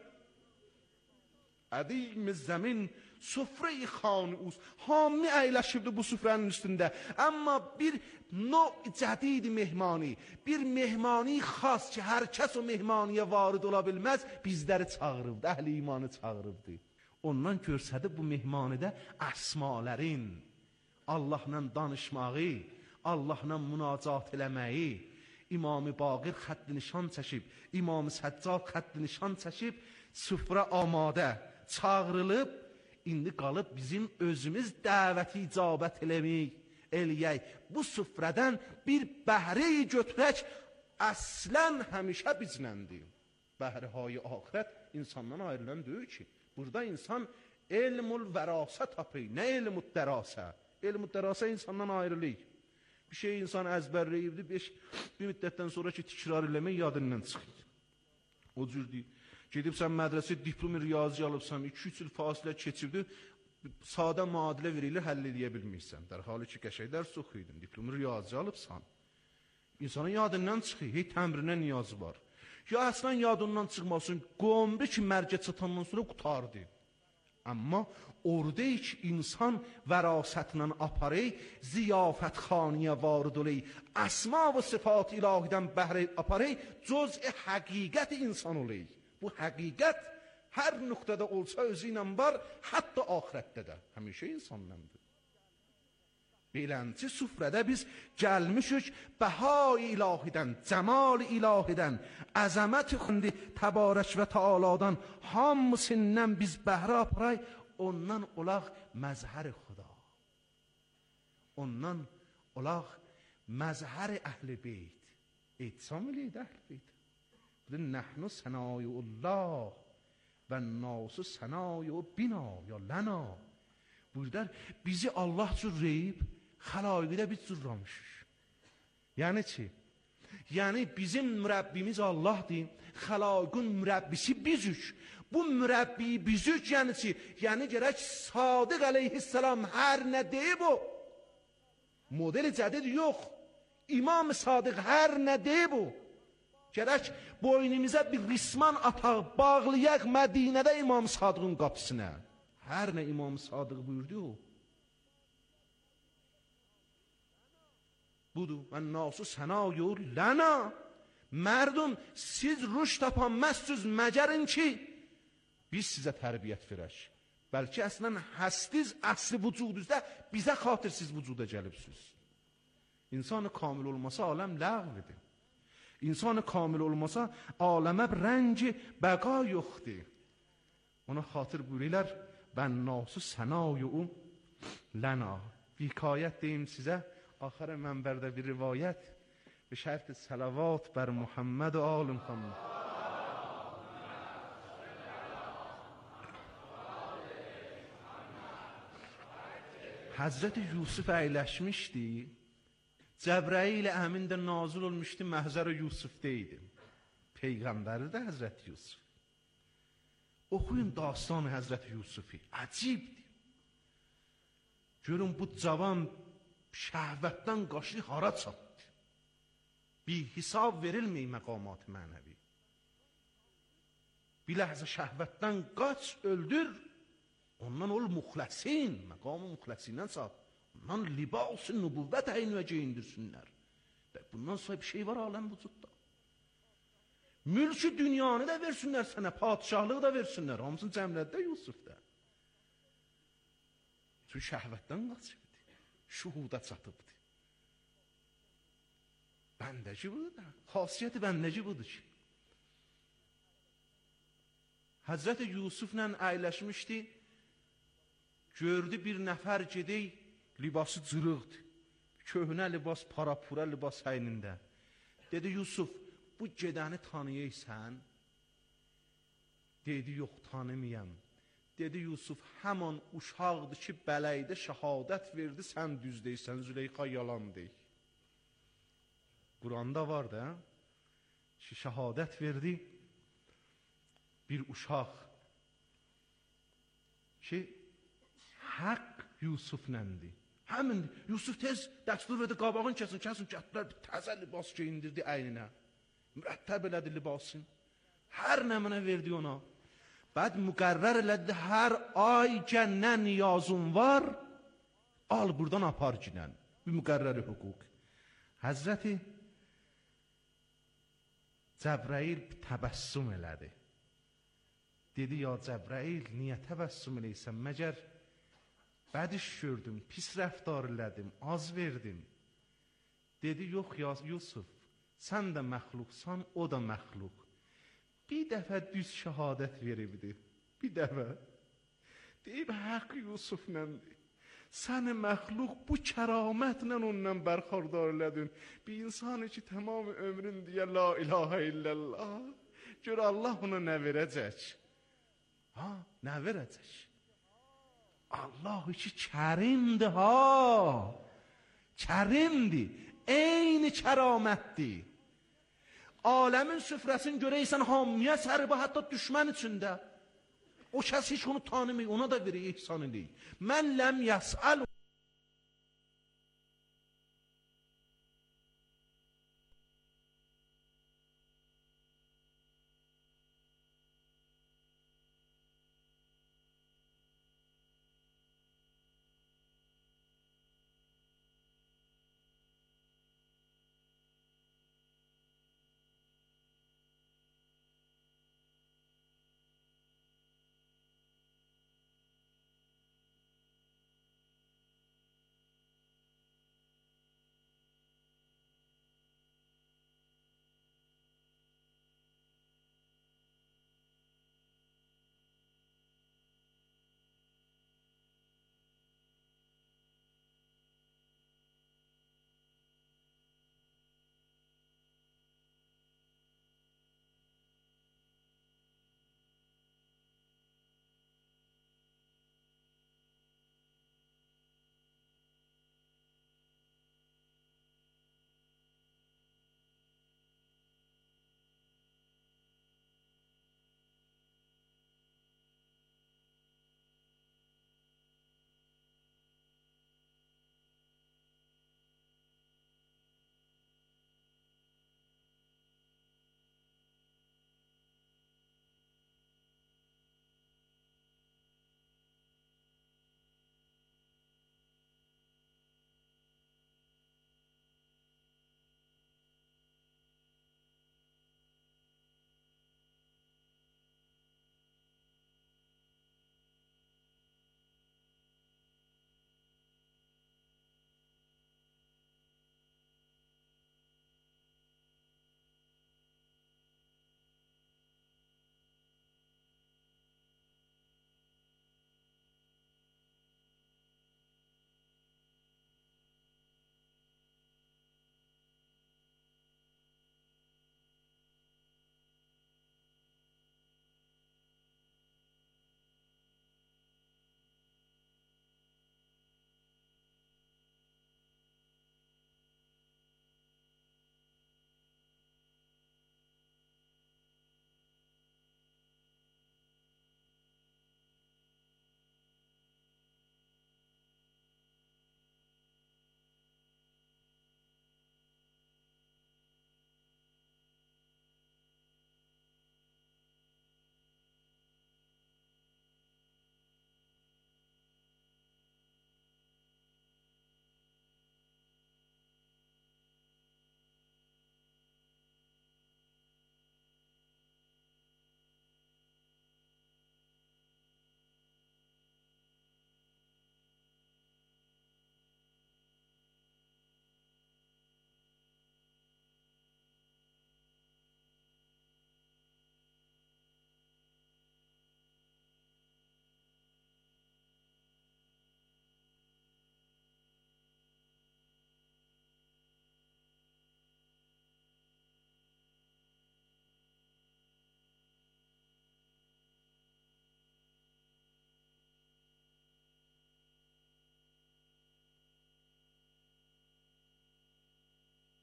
Ədim-i zəmin süfrə-i xanus, hami əyləşibdi bu süfrənin üstündə. Amma bir növ cədid mehmani, bir mehmani xas ki, hər kəs o mehmaniyə varid ola bilməz, bizləri çağırıbdı, əhl-i imanı çağırıbdı. Ondan görsədi bu mehmanidə əsmalərin, Allahla danışmağı, Allahla münacat eləməyi, İmam-ı Baqir xətt nişan çəkib, İmam-ı Səccad xətt nişan çəkib, süfrə amadə, çağırılıb, indi qalıb bizim özümüz dəvəti icabət eləmək, eləyək. Bu süfrədən bir bəhri götürək, əslən həmişə bizləndir. Bəhri-hay axirət insandan ayrılan deyil ki, burada insan elmul vərasə tapır, nə elmul dərasə? Elmul dərasə insandan ayrılır. Bir şey insan əzbərləyibdir, bir müddətdən sonra ki, tikrar eləmək yadından çıxır. O cür deyil. Gedibsən mədrəsə diplomi riyazi alıbsan, iki üç il fasilə keçibdi, sadə müadilə verilir, həll edə bilmirsən. Dərhalı ki, qəşəy dərs oxuydun, diplomi riyazi alıbsan. İnsanın yadından çıxır, hey təmrinə niyazı var. Ya əslən yadından çıxmasın, qombi ki, mərgə çatandan sonra qutardı. Amma orada ki, insan vərasətlə aparır, ziyafətxaniyə varid olayı, əsma və sifat ilahidən bəhrə aparır, cüz-i həqiqət insan olayı. Bu həqiqət hər nöqtədə olsa özü ilə var, hətta axirətdə də, həmişə insanlandır. Belənci süfrədə biz gəlmişük bəha-i ilahidən, cəmal-i ilahidən, əzəmət-i xündi təbarək və təaladan hamısından biz bəhrə aparay, ondan olaq məzhər-i xuda. Ondan olaq məzhər-i əhl-i beyt. İtsam eləyid əhl-i beyt. Nəhnu sənayullah və nasu sənayu bina ya ləna. Burada bizi Allah cür reyib, xəlaqidə biz cürramışıq. Yəni ki, yəni bizim mürəbbimiz Allahdır, xəlaqın mürəbbisi bizük. Bu mürəbbi bizük, yəni ki, yəni gərək Sadiq əleyhissalam hər nə deyib o, modeli cədid yox, İmam Sadiq hər nə deyib o, gərək boynumuza bir risman ataq, bağlayaq Mədinədə İmam Sadiqin qapısına. Hər nə İmam Sadiq buyurdu o. Budur, mən nasu sənayor ləna. Mərdum, siz ruş tapanməzsiniz məgərin ki, biz sizə tərbiyyət verək. Bəlkə əslən həstiz, əsli vücudunuzda bizə xatir siz vücuda gəlibsiniz. İnsanı kamil olmasa aləm ləğvidir. İnsanı kamil olmasa aləmə rəngi bəqa yoxdur. Ona xatır buyururlar, bən nasu sənayu ləna. Hikayət deyim sizə, axırı mənbərdə bir rivayət, به شرط صلوات بر محمد و آل محمد. Həzrət Yusuf əyləşmişdi, Cəbrəil əmin də nazil olmuşdu, məhzər Yusuf'da idi. Peyğəmbəri də Həzrət Yusuf. Oxuyun dastanı Həzrət Yusufi, əcibdir. Görün bu cavan şəhvətdən qaçlı hara çatdı. Bir hesab verilmey məqamat mənəvi. Bir ləhzə şəhvətdən qaç, öldür, ondan ol muxləsin, məqamı muxləsindən çat. Ondan libas-ı nübüvvət əynüə geyindirsinlər. Bundan sonra bir şey var aləm vücudda. Mülkü dünyanı da versinlər sənə, padişahlığı da versinlər, hamısını cəmlətdə Yusuf'da. Çünki şəhvətdən qaçıbdır, şuhuda çatıbdır. Bəndəci budur da, xasiyyəti bəndəci budur ki. Həzrət Yusuf'la əyləşmişdi, gördü bir nəfər gedək, libası cırıqdır, köhnə libas, parapura libas əynində. Dedi Yusuf, bu gedəni tanıyırsan? Dedi, yox, tanımayam. Dedi, Yusuf həman uşaqdır ki, bələydə şəhadət verdi, sən düz deyirsən, Züleyxa yalan deyir. Quranda var da, ki, şəhadət verdi bir uşaq ki, haqq Yusufləndir. Həmin Yusuf tez dəstur verdi, qabağın kəsin, kəsin, gətdilər, bir təzə libas geyindirdi əyninə. Mürəttəb elədi libasın. Hər nəminə verdi ona. Bəd müqərrər elədi, hər ay gənnə niyazun var, al buradan apar ginən. Bir müqərrəri hüquq. Həzrəti Cəbrəil təbəssüm elədi. Dedi, ya Cəbrəil, niyə təbəssüm eləysən? Məgər bəd iş gördüm, pis rəftar elədim, az verdim. Dedi, yox ya Yusuf, sən də məxluqsan, o da məxluq. Bir dəfə düz şəhadət veribdi. Bir dəfə. Deyib, haqq Yusufləndir. Səni məxluq bu kəramətlə ondan bərxardar elədin. Bir insanı ki, tamam ömrün deyə la ilahə illallah. Gör Allah ona nə verəcək? Ha, nə verəcək? Allah ki, kərimdir ha. Kərimdir. Eyni kəramətdir. Aləmin süfrəsini görəysən hamiyə səribə, hətta düşmən içində. O kəs heç onu tanımıyor, ona da verir ihsan eləyir. Mən ləm yəsəl